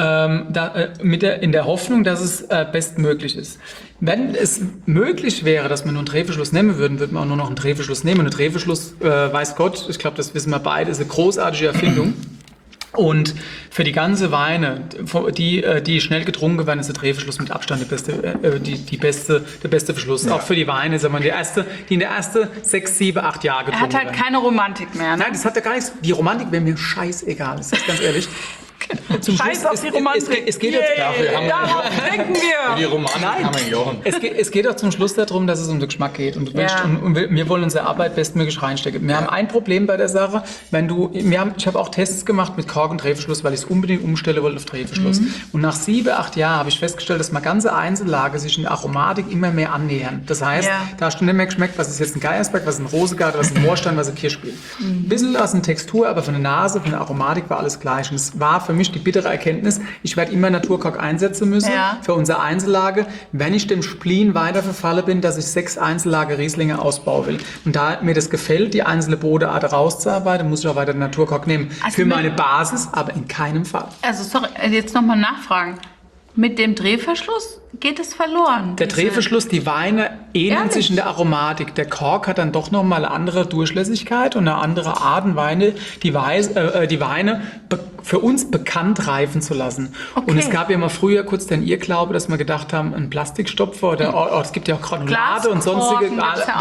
Speaker 3: In der Hoffnung, dass es bestmöglich ist. Wenn es möglich wäre, dass wir nur einen Drehverschluss nehmen würden, würden wir auch nur noch einen Drehverschluss nehmen. Und ein Drehverschluss, weiß Gott, ich glaube, das wissen wir beide, ist eine großartige Erfindung. Und für die ganze Weine, die schnell getrunken werden, ist der Drehverschluss mit Abstand der beste Verschluss. Ja. Auch für die Weine, sagen wir, die in der ersten 6, 7, 8 Jahre
Speaker 1: Er
Speaker 3: getrunken
Speaker 1: hat halt
Speaker 3: werden.
Speaker 1: keine Romantik mehr, ne?
Speaker 3: Nein, das hat ja gar nichts. Die Romantik wäre mir scheißegal, das ist ganz ehrlich.
Speaker 1: Scheiß auf die Romantik.
Speaker 3: Es geht jetzt
Speaker 2: Dafür haben wir
Speaker 1: Darauf trinken
Speaker 2: für
Speaker 1: wir.
Speaker 2: die Romantik haben wir Jochen.
Speaker 3: Es geht auch zum Schluss darum, dass es um den Geschmack geht. Und,
Speaker 1: Ja.
Speaker 3: und wir wollen unsere Arbeit bestmöglich reinstecken. Wir haben ein Problem bei der Sache. Ich habe auch Tests gemacht mit Kork und Drehverschluss, weil ich es unbedingt umstellen wollte auf Drehverschluss. Und nach 7, 8 Jahren habe ich festgestellt, dass man ganze Einzellage sich in der Aromatik immer mehr annähern. Das heißt, da hast du nicht mehr geschmeckt, was ist jetzt ein Geiersberg, was ist ein Rosengart, was ist ein Moorstein, was ist ein Kirschspiel. Ein bisschen aus der Textur, aber von der Nase, von der Aromatik war alles gleich. Und es war für mich die bittere Erkenntnis, ich werde immer Naturkork einsetzen müssen für unsere Einzellage, wenn ich dem Spleen weiter verfalle bin, dass ich 6 Einzellage Rieslinge ausbauen will. Und da mir das gefällt, die einzelne Bodenart rauszuarbeiten, muss ich auch weiter den Naturkork nehmen.
Speaker 1: Also
Speaker 3: für meine Basis, aber in keinem Fall.
Speaker 1: Also sorry, jetzt nochmal nachfragen. Mit dem Drehverschluss geht es verloren.
Speaker 3: Der Drehverschluss, die Weine ähneln sich in der Aromatik. Der Kork hat dann doch nochmal eine andere Durchlässigkeit und eine andere Art und Weine, die Weine für uns bekannt reifen zu lassen.
Speaker 1: Okay.
Speaker 3: Und es gab ja mal früher kurz den Irrglaube, dass wir gedacht haben, ein Plastikstopfer oder es gibt ja auch Granulate und sonstige.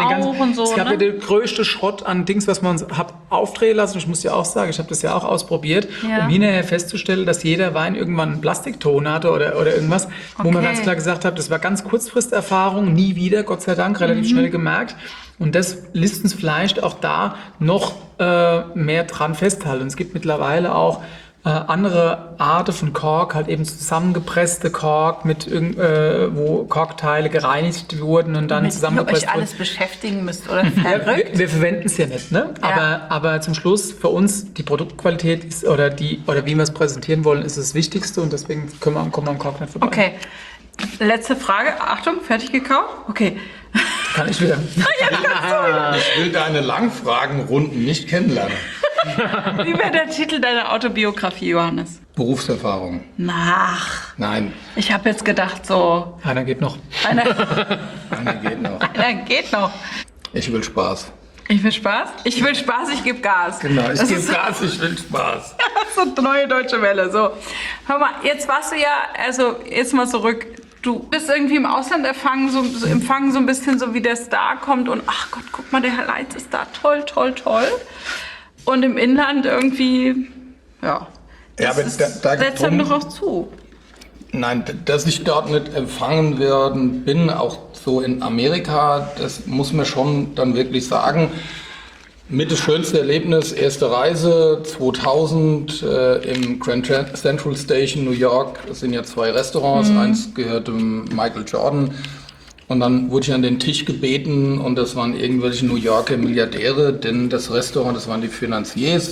Speaker 3: Es gab ja den größten Schrott an Dings, was man hat aufdrehen lassen. Ich muss ja auch sagen, ich habe das ja auch ausprobiert, um hinterher festzustellen, dass jeder Wein irgendwann einen Plastikton hatte oder irgendwas, wo man ganz klar gesagt hat, das war ganz Kurzfristerfahrung, nie wieder, Gott sei Dank, relativ schnell gemerkt. Und das lässt uns vielleicht auch da noch mehr dran festhalten. Es gibt mittlerweile auch andere Arten von Kork, halt eben zusammengepresste Kork, wo Korkteile gereinigt wurden und dann zusammengepresst
Speaker 1: wurden. Ihr euch alles beschäftigen müsst, oder? Verrückt.
Speaker 3: Wir verwenden es ja nicht, ne? Ja. Aber zum Schluss für uns die Produktqualität ist, oder wie wir es präsentieren wollen, ist das Wichtigste und deswegen kommen wir am Kork nicht vorbei.
Speaker 1: Okay. Letzte Frage. Achtung, fertig gekauft? Okay.
Speaker 3: Kann ich wieder.
Speaker 2: Ich will deine Langfragenrunden nicht kennenlernen.
Speaker 1: Wie wäre der Titel deiner Autobiografie, Johannes?
Speaker 2: Berufserfahrung.
Speaker 3: Nein.
Speaker 1: Ich habe jetzt gedacht, so...
Speaker 3: Einer geht noch.
Speaker 1: Einer
Speaker 2: geht noch.
Speaker 1: Einer geht noch.
Speaker 2: Ich will Spaß.
Speaker 1: Ich will Spaß? Ich will Spaß, ich gebe Gas.
Speaker 2: Genau, ich gebe Gas, ich will Spaß.
Speaker 1: So eine neue deutsche Welle. So. Hör mal, jetzt warst du ja, also jetzt mal zurück. Du bist irgendwie im Ausland empfangen so ein bisschen so wie der Star kommt und ach Gott, guck mal, der Herr Leitz ist da, toll, toll, toll. Und im Inland irgendwie, ja,
Speaker 2: aber
Speaker 1: setzt einem doch auch zu.
Speaker 2: Nein, dass ich dort nicht empfangen werden bin, auch so in Amerika, das muss man schon dann wirklich sagen. Mit das schönste Erlebnis, erste Reise 2000 im Grand Central Station, New York. Das sind ja 2 Restaurants, eins gehörte Michael Jordan. Und dann wurde ich an den Tisch gebeten und das waren irgendwelche New Yorker Milliardäre, denn das Restaurant, das waren die Financiers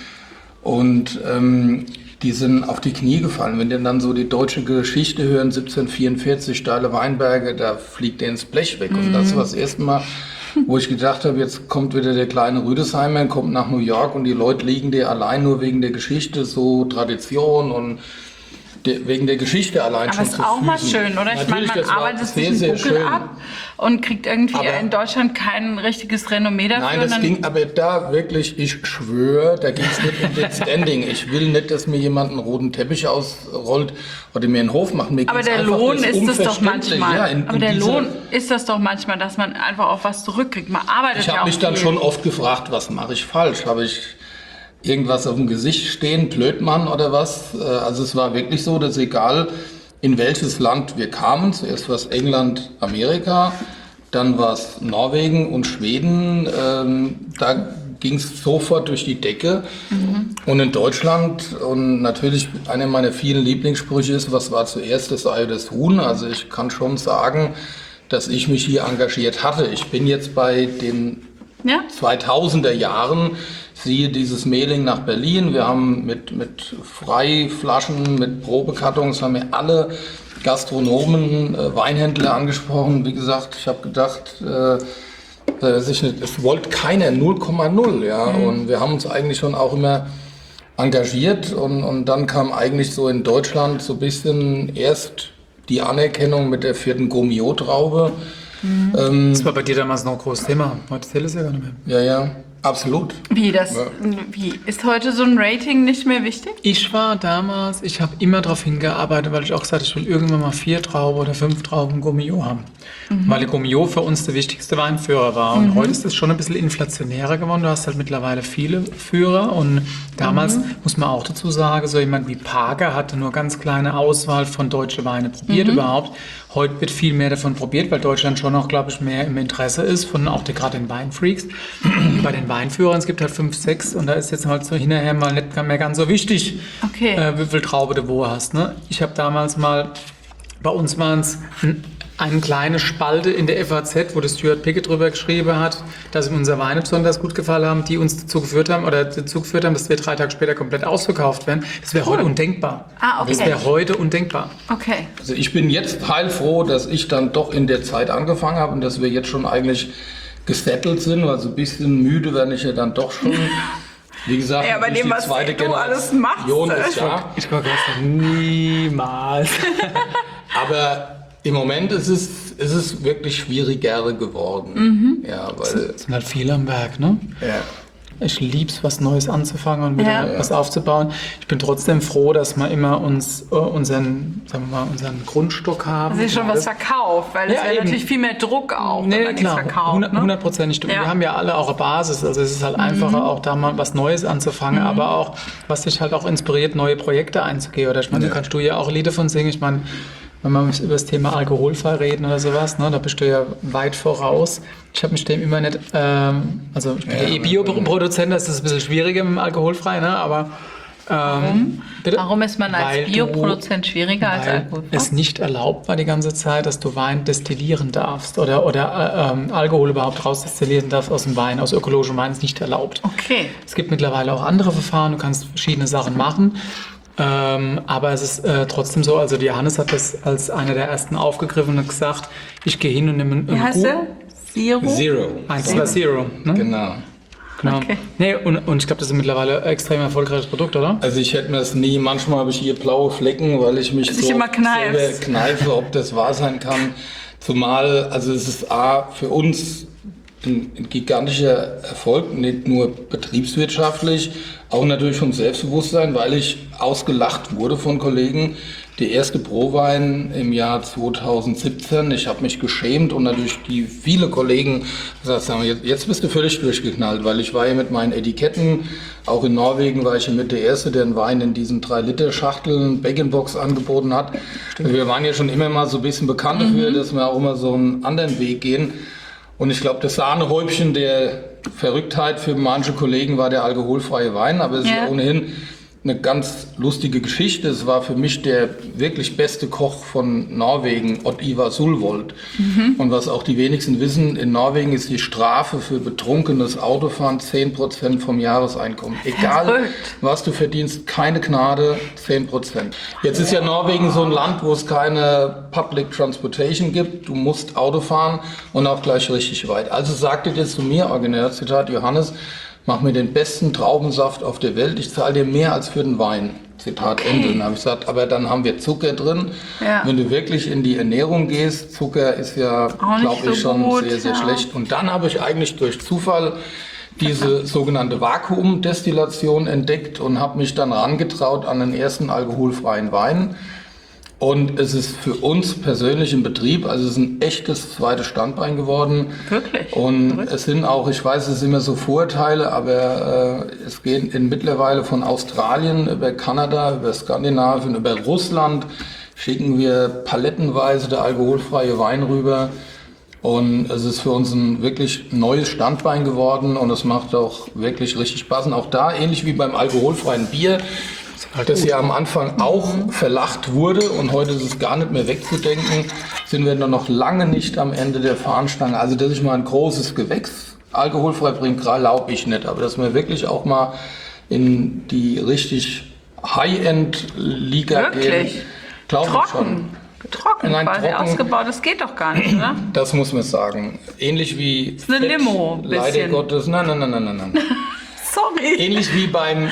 Speaker 2: und die sind auf die Knie gefallen. Wenn die dann so die deutsche Geschichte hören, 1744, steile Weinberge, da fliegt der ins Blech weg. Und das war das erste Mal, wo ich gedacht habe, jetzt kommt wieder der kleine Rüdesheimer, kommt nach New York und die Leute liegen dir allein nur wegen der Geschichte, so Tradition und wegen der Geschichte allein schon zu Füßen.
Speaker 1: Aber ist auch mal schön, oder? Ich meine, man arbeitet sich einen Buckel ab und kriegt irgendwie in Deutschland kein richtiges Renommee dafür.
Speaker 2: Nein, das ging aber da wirklich, ich schwöre, da ging es nicht um den Standing. Ich will nicht, dass mir jemand einen roten Teppich ausrollt oder mir einen Hof macht.
Speaker 1: Aber der Lohn ist es doch manchmal. Lohn ist das doch manchmal, dass man einfach auf was zurückkriegt. Man arbeitet ja auch.
Speaker 2: Ich habe mich dann schon oft gefragt, was mache ich falsch? Habe ich irgendwas auf dem Gesicht stehen, Blödmann oder was? Also es war wirklich so, dass egal in welches Land wir kamen, zuerst war es England, Amerika, dann war es Norwegen und Schweden, da ging es sofort durch die Decke. Und in Deutschland, und natürlich einer meiner vielen Lieblingssprüche ist, was war zuerst, das Ei oder das Huhn? Also ich kann schon sagen, dass ich mich hier engagiert hatte. Ich bin jetzt bei den 2000er Jahren, siehe dieses Mailing nach Berlin. Wir haben mit Freiflaschen, mit Probekartons, haben wir alle Gastronomen, Weinhändler angesprochen. Wie gesagt, ich habe gedacht, es wollte keiner 0,0. Ja? Und wir haben uns eigentlich schon auch immer engagiert. Und dann kam eigentlich so in Deutschland so ein bisschen erst die Anerkennung mit der 4. Gomio-Traube.
Speaker 3: Das war bei dir damals noch ein großes Thema. Heute zählt es ja gar nicht mehr.
Speaker 2: Ja, absolut.
Speaker 1: Wie ist heute so ein Rating nicht mehr wichtig?
Speaker 3: Ich habe immer darauf hingearbeitet, weil ich auch gesagt habe, ich will irgendwann mal 4 Trauben oder 5 Trauben Gomio haben. Weil der Gomio für uns der wichtigste Weinführer war. Und heute ist das schon ein bisschen inflationärer geworden. Du hast halt mittlerweile viele Führer. Und damals, muss man auch dazu sagen, so jemand wie Parker hatte nur ganz kleine Auswahl von deutschen Weinen probiert überhaupt. Heute wird viel mehr davon probiert, weil Deutschland schon auch, glaube ich, mehr im Interesse ist, von auch gerade den Weinfreaks. Bei den Weinführern, es gibt halt 5, 6 und da ist jetzt halt so hinterher mal nicht mehr ganz so wichtig, wie viel Traube du wo hast. Ne? Ich habe damals mal, bei uns waren es eine kleine Spalte in der FAZ, wo der Stuart Pickett drüber geschrieben hat, dass ihm unsere Weine besonders gut gefallen haben, die uns dazu geführt haben, dass wir 3 Tage später komplett ausverkauft werden. Das wäre heute undenkbar. Das wäre heute undenkbar.
Speaker 1: Okay.
Speaker 2: Also ich bin jetzt heilfroh, dass ich dann doch in der Zeit angefangen habe und dass wir jetzt schon eigentlich gesettelt sind, weil so ein bisschen müde werde ich ja dann doch schon. Wie gesagt,
Speaker 1: Ja, bei
Speaker 2: nicht
Speaker 1: dem,
Speaker 2: die
Speaker 1: was
Speaker 2: zweite
Speaker 1: du alles machst.
Speaker 2: Generation ist da.
Speaker 3: Ich wollte gerade sagen, niemals.
Speaker 2: Aber im Moment ist es wirklich schwieriger geworden. Ja, weil
Speaker 3: Es sind halt viele am Werk, ne?
Speaker 2: ja.
Speaker 3: Ich lieb's, was Neues anzufangen und wieder was aufzubauen. Ich bin trotzdem froh, dass wir immer unseren Grundstock haben.
Speaker 1: Dass ihr schon was verkauft, weil es
Speaker 3: Ja,
Speaker 1: wäre
Speaker 3: eben.
Speaker 1: natürlich viel mehr Druck auch, wenn
Speaker 3: Nee,
Speaker 1: man nichts
Speaker 3: klar,
Speaker 1: verkauft. Ne?
Speaker 3: 100%.
Speaker 1: Ja.
Speaker 3: Wir haben ja alle auch eine Basis, also es ist halt einfacher, auch da mal was Neues anzufangen, aber auch, was dich halt auch inspiriert, neue Projekte einzugehen. Oder ich meine, da kannst du ja auch Lieder von singen. Ich meine, wenn wir über das Thema alkoholfrei reden oder sowas, ne, da bist du ja weit voraus. Ich habe mich dem immer nicht, also ich bin ja Bioproduzent, das ist ein bisschen schwieriger mit dem alkoholfrei, ne, aber bitte?
Speaker 1: Warum ist man als
Speaker 3: Weil
Speaker 1: Bioproduzent schwieriger als
Speaker 3: weil
Speaker 1: alkoholfrei?
Speaker 3: es nicht erlaubt war die ganze Zeit, dass du Wein destillieren darfst oder Alkohol überhaupt rausdestillieren darfst aus dem Wein, aus ökologischem Wein ist nicht erlaubt.
Speaker 1: Okay.
Speaker 3: Es gibt mittlerweile auch andere Verfahren, du kannst verschiedene Sachen machen. Aber es ist trotzdem so, also die Johannes hat das als einer der ersten aufgegriffen und hat gesagt, ich gehe hin und nehme
Speaker 1: Wie heißt der? Zero?
Speaker 2: Zero.
Speaker 3: Das war Zero. Ne?
Speaker 2: Genau.
Speaker 3: Genau.
Speaker 1: Okay.
Speaker 3: Nee, und ich glaube, das ist mittlerweile ein extrem erfolgreiches Produkt, oder?
Speaker 2: Also ich hätte mir das nie, manchmal habe ich hier blaue Flecken, weil ich mich
Speaker 1: Dich immer kneifst.
Speaker 2: selber kneife, ob das wahr sein kann. Zumal, also es ist für uns ein gigantischer Erfolg, nicht nur betriebswirtschaftlich, auch natürlich vom Selbstbewusstsein, weil ich ausgelacht wurde von Kollegen. Die erste Prowein im Jahr 2017, ich habe mich geschämt und natürlich viele Kollegen gesagt haben, jetzt bist du völlig durchgeknallt, weil ich war hier mit meinen Etiketten, auch in Norwegen war ich hier mit der Erste, der einen Wein in diesen 3-Liter-Schachteln Bag-in-Box angeboten hat. Also wir waren ja schon immer mal so ein bisschen bekannt dafür, dass wir auch immer so einen anderen Weg gehen. Und ich glaube, das Sahnehäubchen der Verrücktheit für manche Kollegen war der alkoholfreie Wein, aber es ist ja ohnehin eine ganz lustige Geschichte. Es war für mich der wirklich beste Koch von Norwegen, Odd-Ivar Sulvold. Und was auch die wenigsten wissen, in Norwegen ist die Strafe für betrunkenes Autofahren 10% vom Jahreseinkommen. Egal, was du verdienst, keine Gnade, 10%. Jetzt ist ja Norwegen so ein Land, wo es keine Public Transportation gibt. Du musst Auto fahren und auch gleich richtig weit. Also sagte dir zu mir, originär Zitat, Johannes, mach mir den besten Traubensaft auf der Welt, ich zahle dir mehr als für den Wein. Zitat Ende. Dann habe ich gesagt, aber dann haben wir Zucker drin.
Speaker 1: Ja.
Speaker 2: Wenn du wirklich in die Ernährung gehst, Zucker ist ja, glaube ich, schon
Speaker 1: gut,
Speaker 2: sehr, sehr schlecht. Und dann habe ich eigentlich durch Zufall diese sogenannte Vakuumdestillation entdeckt und habe mich dann herangetraut an den ersten alkoholfreien Wein. Und es ist für uns persönlich im Betrieb, also es ist ein echtes zweites Standbein geworden.
Speaker 1: Wirklich?
Speaker 2: Und es sind auch, ich weiß, es sind immer so Vorurteile, aber es geht mittlerweile von Australien über Kanada, über Skandinavien, über Russland, schicken wir palettenweise der alkoholfreie Wein rüber. Und es ist für uns ein wirklich neues Standbein geworden und es macht auch wirklich richtig Spaß. Und auch da, ähnlich wie beim alkoholfreien Bier, das ja am Anfang auch verlacht wurde und heute ist es gar nicht mehr wegzudenken, sind wir noch lange nicht am Ende der Fahnenstange. Also dass ich mal ein großes Gewächs alkoholfrei bringe, glaube ich nicht, aber dass wir wirklich auch mal in die richtig High-End-Liga gehen, glaube ich schon.
Speaker 1: Trocken,
Speaker 2: Nein,
Speaker 1: quasi
Speaker 2: trocken.
Speaker 1: ausgebaut, das geht doch gar nicht, oder?
Speaker 2: Das muss man sagen. Ähnlich wie
Speaker 1: ist eine Limo,
Speaker 2: leider
Speaker 1: bisschen.
Speaker 2: Gottes, nein.
Speaker 1: Sorry.
Speaker 2: Ähnlich wie beim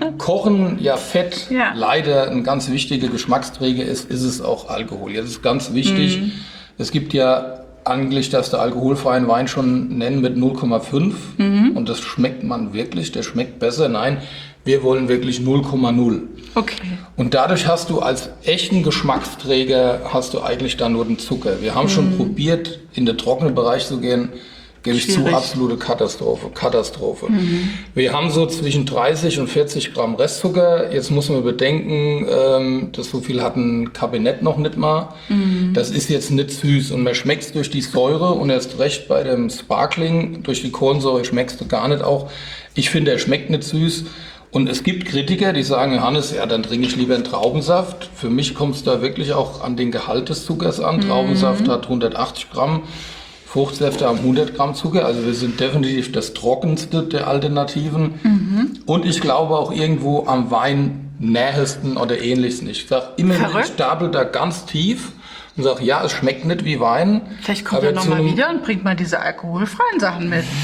Speaker 2: Kochen ja Fett
Speaker 1: Ja.
Speaker 2: leider ein ganz wichtiger Geschmacksträger ist es auch Alkohol. Das ist ganz wichtig. Es gibt ja eigentlich, dass der alkoholfreien Wein schon nennen mit 0,5 und das schmeckt man wirklich, der schmeckt besser. Nein, wir wollen wirklich 0,0.
Speaker 1: Okay.
Speaker 2: Und dadurch hast du als echten Geschmacksträger hast du eigentlich dann nur den Zucker. Wir haben schon probiert, in den trockenen Bereich zu gehen. Gebe ich zu, absolute Katastrophe. Wir haben so zwischen 30 und 40 Gramm Restzucker. Jetzt muss man bedenken, dass so viel hat ein Kabinett noch nicht mal. Das ist jetzt nicht süß und man schmeckt es durch die Säure und erst recht bei dem Sparkling, durch die Kohlensäure schmeckst du gar nicht auch. Ich finde, er schmeckt nicht süß. Und es gibt Kritiker, die sagen, Johannes, ja, dann trinke ich lieber einen Traubensaft. Für mich kommt es da wirklich auch an den Gehalt des Zuckers an. Traubensaft hat 180 Gramm. Fruchtsäfte haben 100 Gramm Zucker, also wir sind definitiv das trockenste der Alternativen. Und ich glaube auch irgendwo am Wein nähesten oder ähnlichsten. Ich sage immer, ich stapel da ganz tief und sage, ja, es schmeckt nicht wie Wein.
Speaker 1: Vielleicht kommt er nochmal wieder und bringt mal diese alkoholfreien Sachen mit.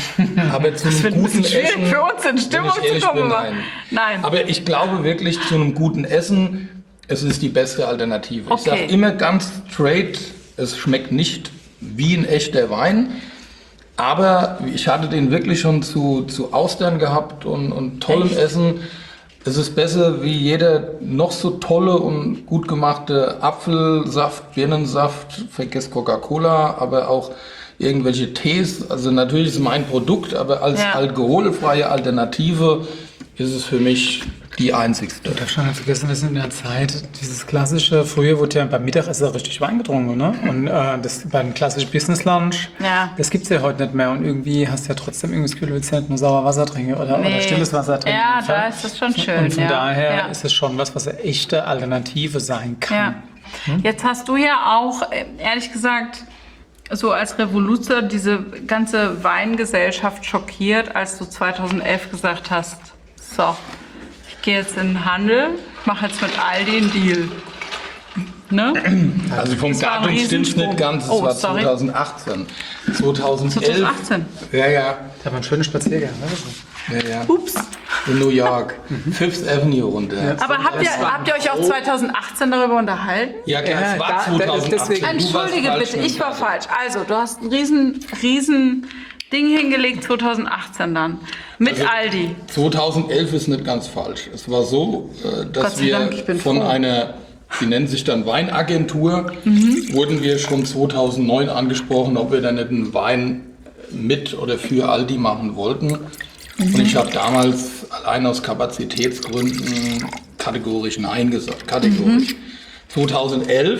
Speaker 2: Aber zu
Speaker 1: Das
Speaker 2: einem
Speaker 1: wird ein
Speaker 2: guten
Speaker 1: bisschen schwierig
Speaker 2: Essen,
Speaker 1: für uns in Stimmung
Speaker 2: wenn ich ehrlich
Speaker 1: zu kommen,
Speaker 2: bin,
Speaker 1: aber-
Speaker 2: nein.
Speaker 1: Nein.
Speaker 2: Aber ich glaube wirklich, zu einem guten Essen, es ist die beste Alternative. Ich
Speaker 1: Okay.
Speaker 2: sage immer ganz straight, es schmeckt nicht wie ein echter Wein. Aber ich hatte den wirklich schon zu Austern gehabt und tollem
Speaker 1: Echt?
Speaker 2: Essen. Es ist besser wie jeder noch so tolle und gut gemachte Apfelsaft, Birnensaft, vergiss Coca-Cola, aber auch irgendwelche Tees. Also natürlich ist es mein Produkt, aber als
Speaker 1: Ja.
Speaker 2: alkoholfreie Alternative ist es für mich die einzigste.
Speaker 3: Ich habe schon vergessen, wir sind in der Zeit, dieses klassische, früher wurde ja beim Mittagessen richtig Wein getrunken, ne? Und das beim klassischen Business Lunch,
Speaker 1: Ja.
Speaker 3: das gibt's ja heute nicht mehr. Und irgendwie hast du ja trotzdem irgendwie das Gefühl, du willst ja nicht nur sauer Wasser trinken oder stilles Wasser trinken.
Speaker 1: Ja, da ist das schon schön.
Speaker 3: Und von
Speaker 1: ja.
Speaker 3: daher
Speaker 1: ja.
Speaker 3: ist es schon was eine echte Alternative sein kann.
Speaker 1: Ja. Jetzt hast du ja auch, ehrlich gesagt, so als Revoluzer diese ganze Weingesellschaft schockiert, als du 2011 gesagt hast, so, ich gehe jetzt in den Handel, mache jetzt mit Aldi einen Deal. Ne?
Speaker 2: Also vom
Speaker 1: Das war ein
Speaker 2: Datum stimmt
Speaker 1: Riesensprung.
Speaker 2: nicht ganz, es
Speaker 1: Oh,
Speaker 2: war
Speaker 1: sorry.
Speaker 2: 2018. 2011.
Speaker 1: 2018.
Speaker 2: Ja, ja.
Speaker 3: Da war ein schöner Spaziergang. Ne?
Speaker 2: Ja, ja.
Speaker 1: Ups.
Speaker 2: In New York. Fifth Avenue runter.
Speaker 1: Aber habt ihr euch auch 2018 darüber unterhalten?
Speaker 2: Ja, klar,
Speaker 3: Ja,
Speaker 2: es war
Speaker 3: da-
Speaker 2: 2018.
Speaker 3: deswegen-
Speaker 2: Du warst
Speaker 1: Entschuldige
Speaker 2: falsch
Speaker 1: bitte,
Speaker 2: mit
Speaker 1: ich war
Speaker 2: Datum.
Speaker 1: falsch. Also, du hast ein riesen Ding hingelegt 2018 dann. Mit
Speaker 2: Also,
Speaker 1: Aldi.
Speaker 2: 2011 ist nicht ganz falsch. Es war so,
Speaker 1: Gott
Speaker 2: dass
Speaker 1: sei
Speaker 2: wir
Speaker 1: Dank, ich bin
Speaker 2: von
Speaker 1: froh.
Speaker 2: einer, die nennt sich dann Weinagentur, wurden wir schon 2009 angesprochen, ob wir dann nicht einen Wein mit oder für Aldi machen wollten. Und ich habe damals allein aus Kapazitätsgründen kategorisch Nein gesagt. Kategorisch. 2011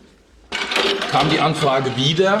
Speaker 2: kam die Anfrage wieder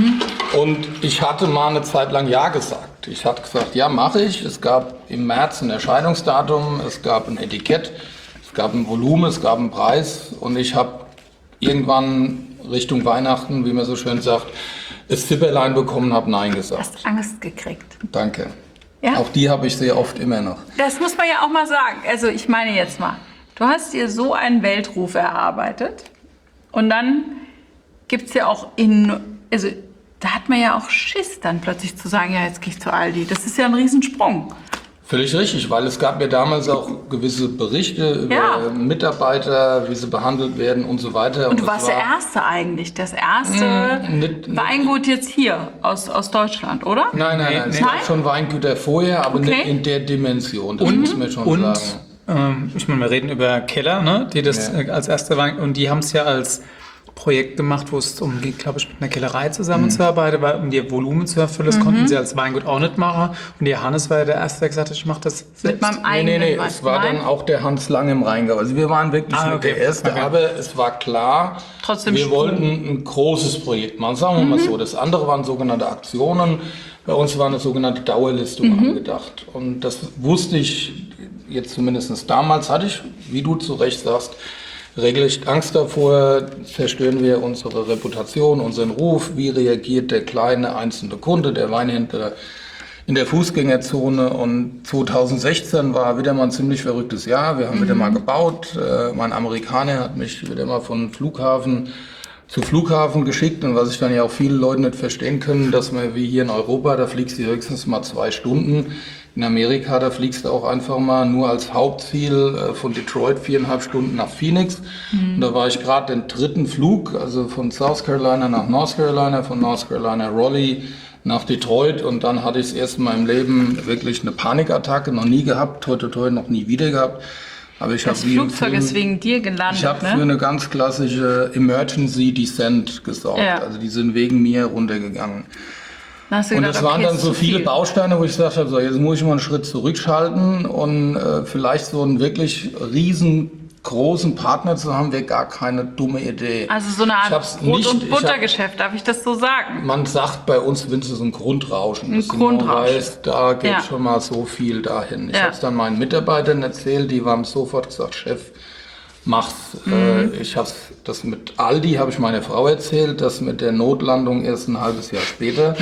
Speaker 2: und ich hatte mal eine Zeit lang Ja gesagt. Ich hatte gesagt, ja, mache ich. Es gab im März ein Erscheinungsdatum, es gab ein Etikett, es gab ein Volumen, es gab einen Preis und ich habe irgendwann Richtung Weihnachten, wie man so schön sagt, das Zipperlein bekommen, habe Nein gesagt.
Speaker 1: Hast Angst gekriegt.
Speaker 2: Danke.
Speaker 1: Ja?
Speaker 2: Auch die habe ich sehr oft immer noch.
Speaker 1: Das muss man ja auch mal sagen. Also ich meine jetzt mal, du hast dir so einen Weltruf erarbeitet und dann gibt es ja auch also da hat man ja auch Schiss dann plötzlich zu sagen, ja, jetzt gehe ich zu Aldi. Das ist ja ein Riesensprung.
Speaker 2: Völlig richtig, weil es gab ja damals auch gewisse Berichte über
Speaker 1: Ja.
Speaker 2: Mitarbeiter, wie sie behandelt werden und so weiter.
Speaker 1: Und du
Speaker 2: es
Speaker 1: warst der
Speaker 2: war-
Speaker 1: Erste eigentlich, das erste
Speaker 2: nicht-
Speaker 1: Weingut jetzt hier aus Deutschland, oder?
Speaker 2: Nein, es
Speaker 1: Nein?
Speaker 2: gab schon Weingüter vorher, aber
Speaker 1: Okay.
Speaker 2: nicht in der Dimension, das muss man schon
Speaker 3: Und
Speaker 2: sagen.
Speaker 3: ich meine, wir reden über Keller, ne? Die das
Speaker 2: Ja.
Speaker 3: als erste Wein, und die haben es ja als Projekt gemacht, wo es darum ging, glaube ich, mit einer Kellerei zusammenzuarbeiten, weil um die Volumen zu erfüllen, das konnten sie als Weingut auch nicht machen. Und der Hannes war ja der Erste, der gesagt hat, ich mache das
Speaker 1: Mit
Speaker 3: selbst.
Speaker 1: meinem eigenen
Speaker 2: Nee,
Speaker 1: Wein.
Speaker 2: es war
Speaker 1: Nein?
Speaker 2: dann auch der Hans Lang im Rheingau. Also wir waren wirklich
Speaker 3: Ah,
Speaker 2: nicht
Speaker 3: okay.
Speaker 2: der Erste,
Speaker 3: Okay.
Speaker 2: aber es war klar,
Speaker 1: Trotzdem
Speaker 2: wir
Speaker 1: Sprung.
Speaker 2: wollten ein großes Projekt machen, sagen wir mal so. Das andere waren sogenannte Aktionen, bei uns war eine sogenannte Dauerlistung angedacht. Und das wusste ich jetzt zumindest damals, hatte ich, wie du zu Recht sagst, regelrecht Angst davor, zerstören wir unsere Reputation, unseren Ruf, wie reagiert der kleine einzelne Kunde, der Weinhändler in der Fußgängerzone. Und 2016 war wieder mal ein ziemlich verrücktes Jahr. Wir haben wieder mal gebaut. Mein Amerikaner hat mich wieder mal von Flughafen zu Flughafen geschickt. Und was ich dann ja auch viele Leute nicht verstehen können, dass man wie hier in Europa, da fliegst du höchstens mal 2 Stunden. In Amerika, da fliegst du auch einfach mal nur als Hauptziel von Detroit 4,5 Stunden nach Phoenix. Und da war ich gerade den 3. Flug, also von South Carolina nach North Carolina, von North Carolina Raleigh nach Detroit. Und dann hatte ich das erste Mal im Leben wirklich eine Panikattacke, noch nie gehabt, toi toi toi, noch nie wieder gehabt. Aber ich habe
Speaker 1: Das
Speaker 2: wie im
Speaker 1: Flugzeug
Speaker 2: Film-
Speaker 1: ist wegen dir gelandet,
Speaker 2: ich habe für
Speaker 1: ne?
Speaker 2: eine ganz klassische Emergency Descent gesorgt.
Speaker 1: Ja.
Speaker 2: Also die sind wegen mir runtergegangen.
Speaker 1: Dann hast du
Speaker 2: Und
Speaker 1: gedacht,
Speaker 2: es waren
Speaker 1: okay,
Speaker 2: dann
Speaker 1: ist
Speaker 2: so
Speaker 1: zu
Speaker 2: viele
Speaker 1: viel.
Speaker 2: Bausteine, wo ich gesagt habe, so, jetzt muss ich mal einen Schritt zurückschalten und vielleicht so einen wirklich riesengroßen Partner zu haben, wäre gar keine dumme Idee.
Speaker 1: Also so eine
Speaker 2: Ich
Speaker 1: Art
Speaker 2: hab's
Speaker 1: Brot-
Speaker 2: nicht-
Speaker 1: und
Speaker 2: ich hab-
Speaker 1: Buttergeschäft, darf ich das so sagen?
Speaker 2: Man sagt bei uns, wenn es so ein Grundrauschen ist.
Speaker 1: Grundrauschen.
Speaker 2: Weiß, da geht
Speaker 1: Ja.
Speaker 2: schon mal so viel dahin. Ich
Speaker 1: Ja.
Speaker 2: habe es dann meinen Mitarbeitern erzählt, die haben sofort gesagt, Chef, mach's. Ich habe das mit Aldi, habe ich meiner Frau erzählt, das mit der Notlandung erst ein halbes Jahr später.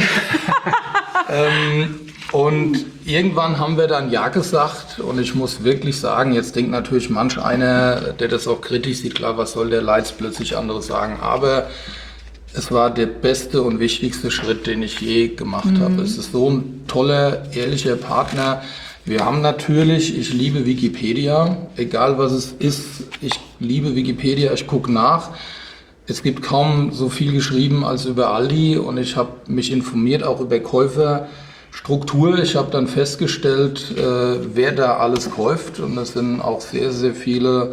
Speaker 2: Und irgendwann haben wir dann Ja gesagt und ich muss wirklich sagen, jetzt denkt natürlich manch einer, der das auch kritisch sieht, klar, was soll der Leiz plötzlich anderes sagen, aber es war der beste und wichtigste Schritt, den ich je gemacht habe. Es ist so ein toller, ehrlicher Partner. Wir haben natürlich, ich liebe Wikipedia, egal was es ist, ich liebe Wikipedia, ich gucke nach. Es gibt kaum so viel geschrieben als über Aldi und ich habe mich informiert, auch über Käuferstruktur. Ich habe dann festgestellt, wer da alles kauft und das sind auch sehr, sehr viele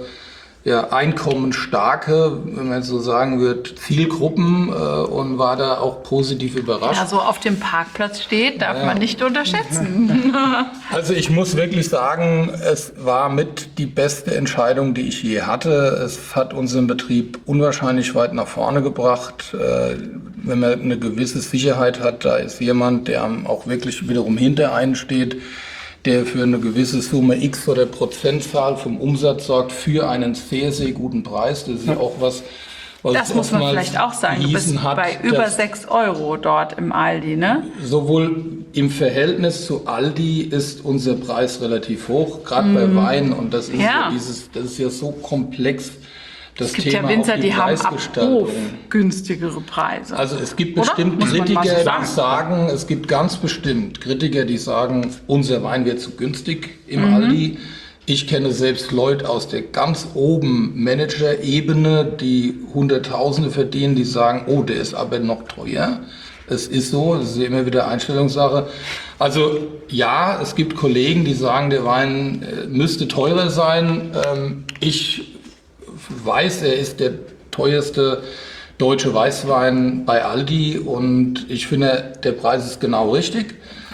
Speaker 2: einkommensstarke, wenn man so sagen wird, Zielgruppen und war da auch positiv überrascht.
Speaker 1: Ja, so auf dem Parkplatz steht, darf man nicht unterschätzen.
Speaker 2: Also ich muss wirklich sagen, es war mit die beste Entscheidung, die ich je hatte. Es hat unseren Betrieb unwahrscheinlich weit nach vorne gebracht. Wenn man eine gewisse Sicherheit hat, da ist jemand, der auch wirklich wiederum hinter einen steht, der für eine gewisse Summe X oder Prozentzahl vom Umsatz sorgt für einen sehr, sehr guten Preis. Das ist ja auch was
Speaker 1: das muss man vielleicht auch sagen. Du bist bei über 6 € dort im Aldi, ne?
Speaker 2: Sowohl im Verhältnis zu Aldi ist unser Preis relativ hoch, gerade bei Wein. Und das ist das ist ja so komplex. Das
Speaker 1: es gibt
Speaker 2: Thema
Speaker 1: ja Winzer, die haben
Speaker 2: Preisgestaltung.
Speaker 1: günstigere Preise.
Speaker 2: Also es gibt bestimmt Kritiker, die sagen, es gibt ganz bestimmt Kritiker, die sagen, unser Wein wird zu günstig im Aldi. Ich kenne selbst Leute aus der ganz oben Manager-Ebene, die Hunderttausende verdienen, die sagen, oh, der ist aber noch teuer. Es ist so, das ist immer wieder Einstellungssache. Also ja, es gibt Kollegen, die sagen, der Wein müsste teurer sein. Ich weiß, er ist der teuerste deutsche Weißwein bei Aldi und ich finde, der Preis ist genau richtig.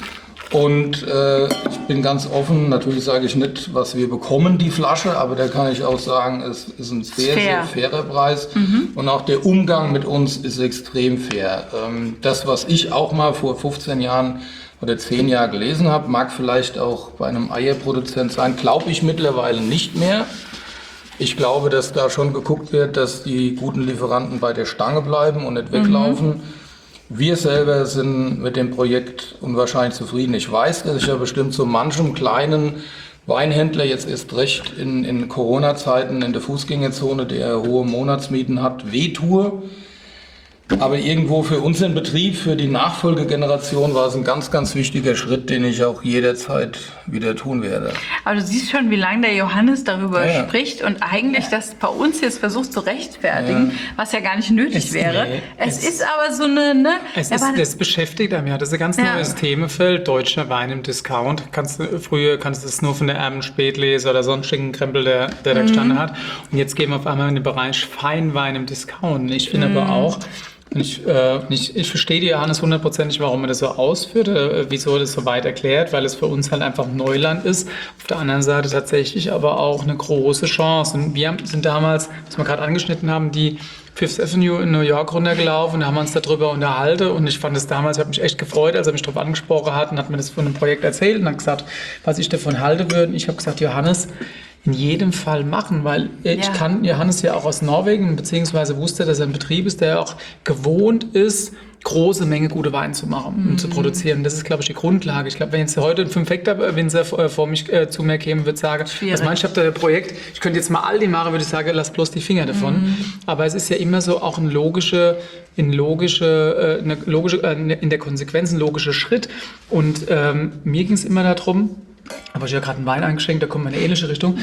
Speaker 2: Und ich bin ganz offen, natürlich sage ich nicht, was wir bekommen, die Flasche, aber da kann ich auch sagen, es ist ein sehr, sehr fairer Preis. Und auch der Umgang mit uns ist extrem fair. Das, was ich auch mal vor 15 Jahren oder 10 Jahren gelesen habe, mag vielleicht auch bei einem Eierproduzent sein, glaube ich mittlerweile nicht mehr. Ich glaube, dass da schon geguckt wird, dass die guten Lieferanten bei der Stange bleiben und nicht weglaufen. Wir selber sind mit dem Projekt unwahrscheinlich zufrieden. Ich weiß, dass ich ja bestimmt so manchem kleinen Weinhändler jetzt erst recht in Corona-Zeiten in der Fußgängerzone, der hohe Monatsmieten hat, wehtue. Aber irgendwo für unseren Betrieb, für die Nachfolgegeneration war es ein ganz, ganz wichtiger Schritt, den ich auch jederzeit wieder tun werde.
Speaker 1: Aber du siehst schon, wie lange der Johannes darüber spricht und eigentlich das bei uns jetzt versucht zu rechtfertigen, was ja gar nicht nötig wäre. Es ist aber so eine... Ne,
Speaker 3: das beschäftigt einem ja. Das ist ein ganz neues Themenfeld. Deutscher Wein im Discount. Früher kannst du es nur von der Erben-Spätlese oder sonstigen Krempel, der da gestanden hat. Und jetzt gehen wir auf einmal in den Bereich Feinwein im Discount. Ich finde aber auch... Ich verstehe die Johannes hundertprozentig, warum er das so ausführt, wieso er das so weit erklärt, weil es für uns halt einfach Neuland ist. Auf der anderen Seite tatsächlich aber auch eine große Chance. Und wir sind damals, was wir gerade angeschnitten haben, die Fifth Avenue in New York runtergelaufen und haben uns darüber unterhalten. Und ich fand es damals, ich habe mich echt gefreut, als er mich darauf angesprochen hat und hat mir das von einem Projekt erzählt und hat gesagt, was ich davon halte würde. Und ich habe gesagt, Johannes, in jedem Fall machen, weil ich kann Johannes ja auch aus Norwegen, beziehungsweise wusste, dass er ein Betrieb ist, der auch gewohnt ist, große Menge gute Wein zu machen und zu produzieren. Das ist, glaube ich, die Grundlage. Ich glaube, wenn jetzt heute ein 5-Hektar-Winzer zu mir käme, würde sagen, was meinst du, ich habe da ein Projekt, ich könnte jetzt mal Aldi machen, würde ich sagen, lass bloß die Finger davon. Aber es ist ja immer so auch in der Konsequenz ein logischer Schritt. Und mir ging es immer darum, aber ich habe gerade einen Wein eingeschenkt, da kommt in eine ähnliche Richtung.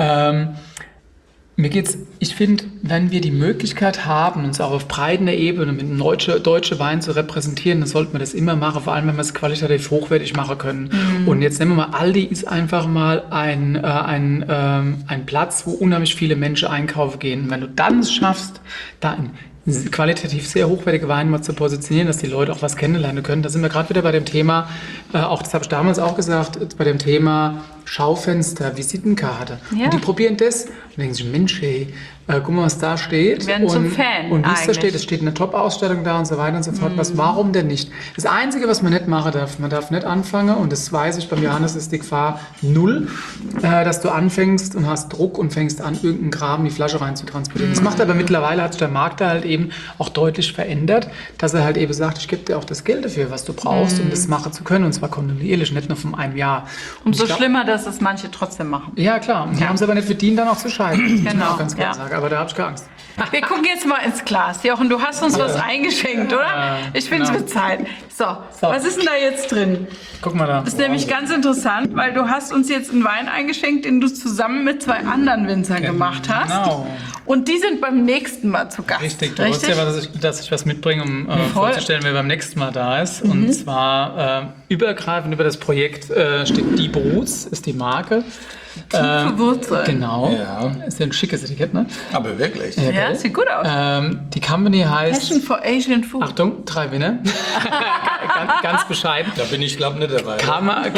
Speaker 3: Mir geht's, ich finde, wenn wir die Möglichkeit haben, uns auch auf breiter Ebene mit einem deutschen Wein zu repräsentieren, dann sollten wir das immer machen, vor allem wenn wir es qualitativ hochwertig machen können. Und jetzt nehmen wir mal, Aldi ist einfach mal ein Platz, wo unheimlich viele Menschen einkaufen gehen. Und wenn du dann es schaffst, da ein qualitativ sehr hochwertige Weine mal zu positionieren, dass die Leute auch was kennenlernen können. Da sind wir gerade wieder bei dem Thema, auch das habe ich damals auch gesagt, bei dem Thema Schaufenster, Visitenkarte. Ja. Und die probieren das und denken sich, Mensch, hey, guck mal, was da steht.
Speaker 1: Die werden zum Fan.
Speaker 3: Und wie es da steht, es steht eine Top-Ausstellung da und so weiter und so fort. Warum denn nicht? Das Einzige, was man nicht machen darf, man darf nicht anfangen, und das weiß ich, beim Johannes ist die Gefahr 0, dass du anfängst und hast Druck und fängst an, irgendeinen Kram in die Flasche rein zu transportieren. Das macht aber mittlerweile, hat sich der Markt da halt eben auch deutlich verändert, dass er halt eben sagt, ich gebe dir auch das Geld dafür, was du brauchst, um das machen zu können, und zwar kontinuierlich, nicht nur von einem Jahr.
Speaker 1: Und so schlimmer, dass es manche trotzdem machen.
Speaker 3: Ja, klar. Und die haben es aber nicht verdient, dann auch zu scheitern. Das muss man auch ganz klar sagen. Aber da habe ich keine Angst.
Speaker 1: Wir gucken jetzt mal ins Glas. Jochen, du hast uns was eingeschenkt, oder? Ich finde es wird Zeit. So, was ist denn da jetzt drin?
Speaker 3: Guck mal da.
Speaker 1: Das ist nämlich ganz interessant, weil du hast uns jetzt einen Wein eingeschenkt, den du zusammen mit 2 anderen Winzern gemacht hast.
Speaker 3: Genau.
Speaker 1: Und die sind beim nächsten Mal zu Gast.
Speaker 3: Richtig, du weißt ja, dass ich was mitbringe, um vorzustellen, wer beim nächsten Mal da ist. Und zwar übergreifend über das Projekt steht Die Bruts, ist die Marke.
Speaker 1: Tiefe Wurzeln.
Speaker 3: Genau.
Speaker 2: Ja.
Speaker 3: Ist ja ein schickes Etikett, ne?
Speaker 2: Aber wirklich.
Speaker 1: Ja, sieht gut aus.
Speaker 3: Die Company heißt...
Speaker 1: Passion for Asian Food.
Speaker 3: Achtung, 3 Winner. ganz bescheiden.
Speaker 2: Da bin ich, glaube ich, nicht dabei.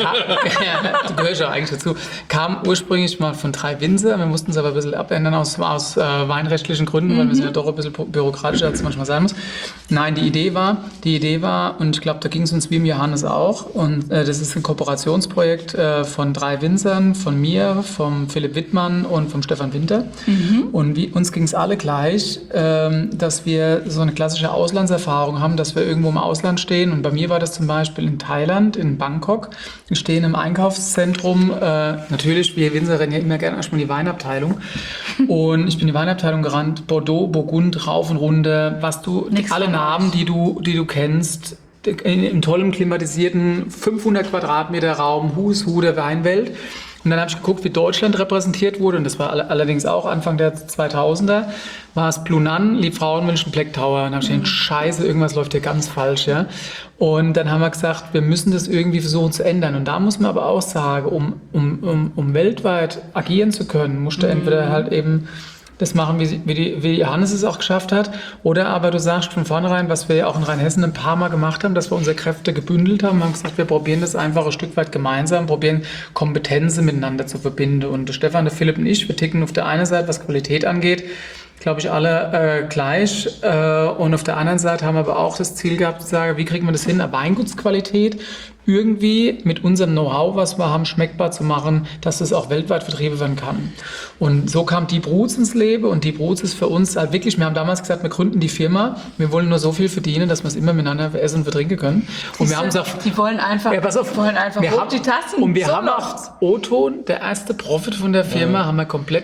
Speaker 3: Du gehörst ja eigentlich dazu. Kam ursprünglich mal von 3 Winzer. Wir mussten es aber ein bisschen abändern aus weinrechtlichen Gründen, weil wir sind ja doch ein bisschen bürokratischer, als es manchmal sein muss. Nein, die Idee war, und ich glaube, da ging es uns wie im Johannes auch, und das ist ein Kooperationsprojekt von 3 Winzern, von mir, vom Philipp Wittmann und vom Stefan Winter. Und uns ging es alle gleich, dass wir so eine klassische Auslandserfahrung haben, dass wir irgendwo im Ausland stehen. Und bei mir war das zum Beispiel in Thailand, in Bangkok. Wir stehen im Einkaufszentrum. Natürlich, wir Winzer rennen ja immer gerne erstmal in die Weinabteilung. Und ich bin in die Weinabteilung gerannt. Bordeaux, Burgund, rauf und runter. Alle Namen, die du kennst. Im tollen klimatisierten 500 Quadratmeter Raum, Who's Who der Weinwelt. Und dann habe ich geguckt, wie Deutschland repräsentiert wurde, und das war allerdings auch Anfang der 2000er, war es Blunan, Liebfrauenmilch und Black Tower. Und dann habe ich gedacht, scheiße, irgendwas läuft hier ganz falsch. Ja? Und dann haben wir gesagt, wir müssen das irgendwie versuchen zu ändern. Und da muss man aber auch sagen, um weltweit agieren zu können, musst du entweder halt eben das machen, wie Johannes es auch geschafft hat. Oder aber du sagst von vornherein, was wir ja auch in Rheinhessen ein paar Mal gemacht haben, dass wir unsere Kräfte gebündelt haben. Wir haben gesagt, wir probieren das einfach ein Stück weit gemeinsam, probieren Kompetenzen miteinander zu verbinden. Und der Stefan, der Philipp und ich, wir ticken auf der einen Seite, was Qualität angeht, glaube ich, alle gleich. Und auf der anderen Seite haben wir aber auch das Ziel gehabt, zu sagen, wie kriegen wir das hin, eine Weingutsqualität irgendwie mit unserem Know-how, was wir haben, schmeckbar zu machen, dass es auch weltweit vertrieben werden kann. Und so kam Die Bruts ins Leben, und Die Bruts ist für uns halt wirklich, wir haben damals gesagt, wir gründen die Firma, wir wollen nur so viel verdienen, dass wir es immer miteinander essen und vertrinken können. Und wir haben gesagt,
Speaker 1: die wollen einfach,
Speaker 3: ja, pass auf,
Speaker 1: wir haben die Tassen.
Speaker 3: Und wir
Speaker 1: so
Speaker 3: haben auch O-Ton, der erste Profit von der Firma, haben wir komplett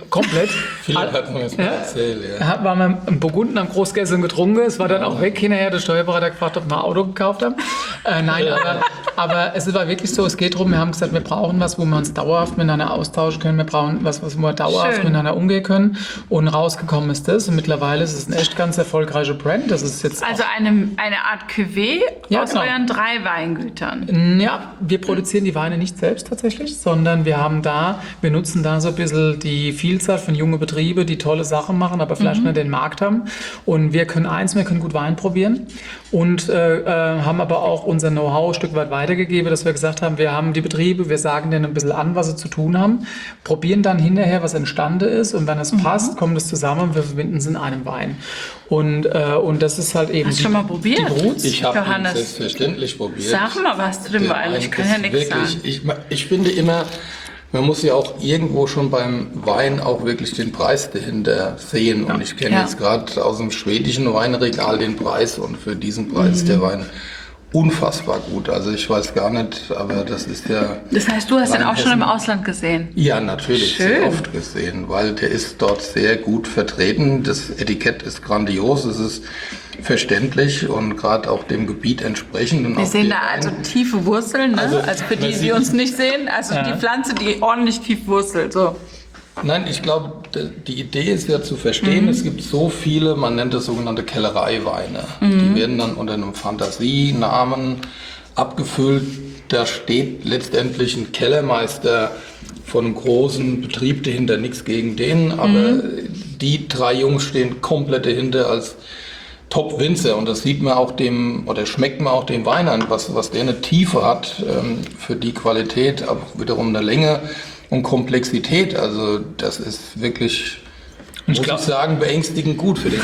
Speaker 2: Philipp hat mir das mal erzählt, ja.
Speaker 3: Waren wir im Burgunden, haben groß gegessen und getrunken, es war dann auch weg, hinterher der Steuerberater gefragt, ob wir ein Auto gekauft haben. Nein, aber es war wirklich so, es geht darum, wir haben gesagt, wir brauchen was, wo wir uns dauerhaft miteinander austauschen können, wir brauchen was, wo wir dauerhaft miteinander umgehen können, und rausgekommen ist das, und mittlerweile ist es ein echt ganz erfolgreicher Brand. Das ist jetzt
Speaker 1: also eine Art Cuvée aus euren 3 Weingütern.
Speaker 3: Ja, wir produzieren die Weine nicht selbst tatsächlich, sondern wir nutzen da so ein bisschen die Vielzahl von jungen Betrieben, die tolle Sachen machen, aber vielleicht nicht den Markt haben. Und wir können gut Wein probieren, und haben aber auch unser Know-how ein Stück weit weitergegeben, dass wir gesagt haben, wir haben die Betriebe, wir sagen denen ein bisschen an, was sie zu tun haben, probieren dann hinterher, was entstanden ist, und wenn es passt, kommt es zusammen und wir verbinden es in einem Wein. Und das ist halt eben
Speaker 1: Hast du schon mal probiert?
Speaker 3: Die Bruts.
Speaker 2: Ich habe ihn selbstverständlich probiert.
Speaker 1: Sag mal was zu dem Wein, ich kann ja nichts sagen.
Speaker 2: Ich finde immer, man muss ja auch irgendwo schon beim Wein auch wirklich den Preis dahinter sehen. Und ich kenne jetzt gerade aus dem schwedischen Weinregal den Preis, und für diesen Preis ist der Wein unfassbar gut. Also ich weiß gar nicht, aber das ist ja...
Speaker 1: Das heißt, du hast den auch schon im Ausland gesehen?
Speaker 2: Ja, natürlich,
Speaker 1: Schön.
Speaker 2: sehr oft gesehen, weil der ist dort sehr gut vertreten. Das Etikett ist grandios, es ist verständlich und gerade auch dem Gebiet entsprechend. Und
Speaker 1: wir sehen da also tiefe Wurzeln, ne? Also für die, die uns nicht sehen, also die Pflanze, die ordentlich tief wurzelt. So.
Speaker 2: Nein, ich glaube, die Idee ist ja zu verstehen, es gibt so viele, man nennt das sogenannte Kellereiweine. Die werden dann unter einem Fantasienamen abgefüllt. Da steht letztendlich ein Kellermeister von einem großen Betrieb dahinter, nichts gegen den, aber die 3 Jungs stehen komplett dahinter als Top-Winzer, und das sieht man auch schmeckt man auch dem Wein an, was der eine Tiefe hat, für die Qualität, aber wiederum eine Länge und Komplexität. Also das ist wirklich, muss ich sagen, beängstigend gut für den.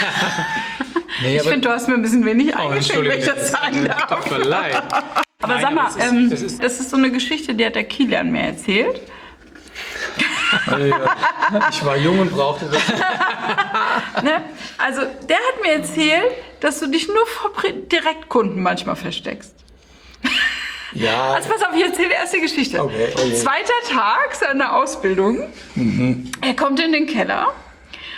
Speaker 1: Ich finde, du hast mir ein bisschen wenig eingeschenkt, wenn ich das sagen darf. Aber nein, sag mal, das ist so eine Geschichte, die hat der Kilian mir erzählt.
Speaker 2: Ich war jung und brauchte das.
Speaker 1: Ne? Also der hat mir erzählt, dass du dich nur vor Direktkunden manchmal versteckst.
Speaker 2: Ja.
Speaker 1: Also pass auf, ich erzähle erst die Geschichte.
Speaker 2: Okay.
Speaker 1: 2. Tag seiner Ausbildung. Er kommt in den Keller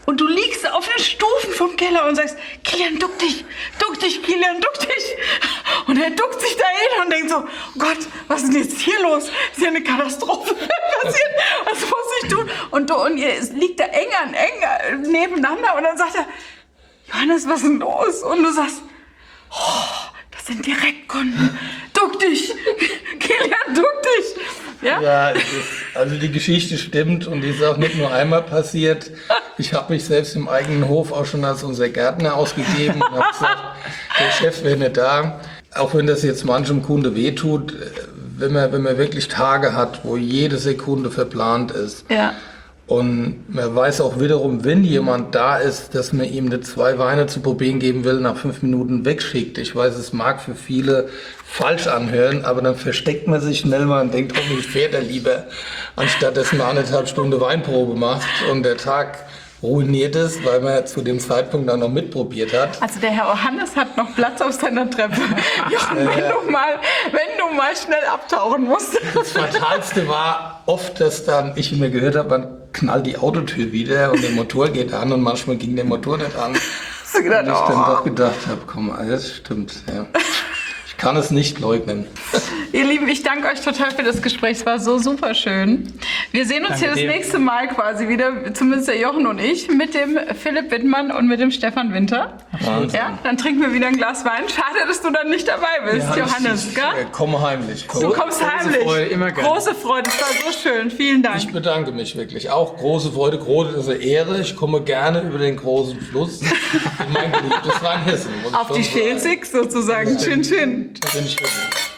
Speaker 1: Und du liegst auf den Stufen vom Keller und sagst, Kilian, duck dich, Kilian, duck dich. Und er duckt sich dahin und denkt so, oh Gott, was ist denn jetzt hier los? Ist ja eine Katastrophe passiert. Was muss ich tun? Und ihr liegt da eng nebeneinander und dann sagt er, Johannes, was ist denn los? Und du sagst, oh, das sind Direktkunden. Duck dich, Kilian, duck dich. Ja?
Speaker 2: Ja, also die Geschichte stimmt und die ist auch nicht nur einmal passiert. Ich habe mich selbst im eigenen Hof auch schon als unser Gärtner ausgegeben und habe gesagt, der Chef wäre nicht da. Auch wenn das jetzt manchem Kunde wehtut, wenn man wirklich Tage hat, wo jede Sekunde verplant ist.
Speaker 1: Ja.
Speaker 2: Und man weiß auch wiederum, wenn jemand da ist, dass man ihm nicht 2 Weine zu probieren geben will, nach 5 Minuten wegschickt. Ich weiß, es mag für viele falsch anhören, aber dann versteckt man sich schnell mal und denkt, hoffentlich fährt er lieber, anstatt dass man 1,5 Stunden Weinprobe macht und der Tag ruiniert ist, weil man zu dem Zeitpunkt dann noch mitprobiert hat.
Speaker 1: Also der Herr Johannes hat noch Platz auf seiner Treppe. Jochen, wenn du mal schnell abtauchen musst.
Speaker 2: Das Fatalste war oft, dass dann ich immer gehört habe, man knallt die Autotür wieder und der Motor geht an und manchmal ging der Motor nicht an.
Speaker 1: Hast du gedacht,
Speaker 2: und ich dann doch gedacht habe, komm, das stimmt. Ja. Ich kann es nicht leugnen.
Speaker 1: Ihr Lieben, ich danke euch total für das Gespräch. Es war so super schön. Wir sehen uns hier das nächste Mal quasi wieder, zumindest der Jochen und ich, mit dem Philipp Wittmann und mit dem Stefan Winter. Ja, dann trinken wir wieder ein Glas Wein. Schade, dass du dann nicht dabei bist, ja, Johannes. Gell?
Speaker 2: Komme heimlich.
Speaker 1: Du kommst heimlich.
Speaker 3: Freude, immer gerne.
Speaker 1: Große Freude, es war so schön. Vielen Dank.
Speaker 2: Ich bedanke mich wirklich. Auch große Freude, große Ehre. Ich komme gerne über den großen Fluss in mein geliebtes Rheinhessen.
Speaker 1: Auf die Schelsig sozusagen. Chin, chin.
Speaker 2: Chin, chin.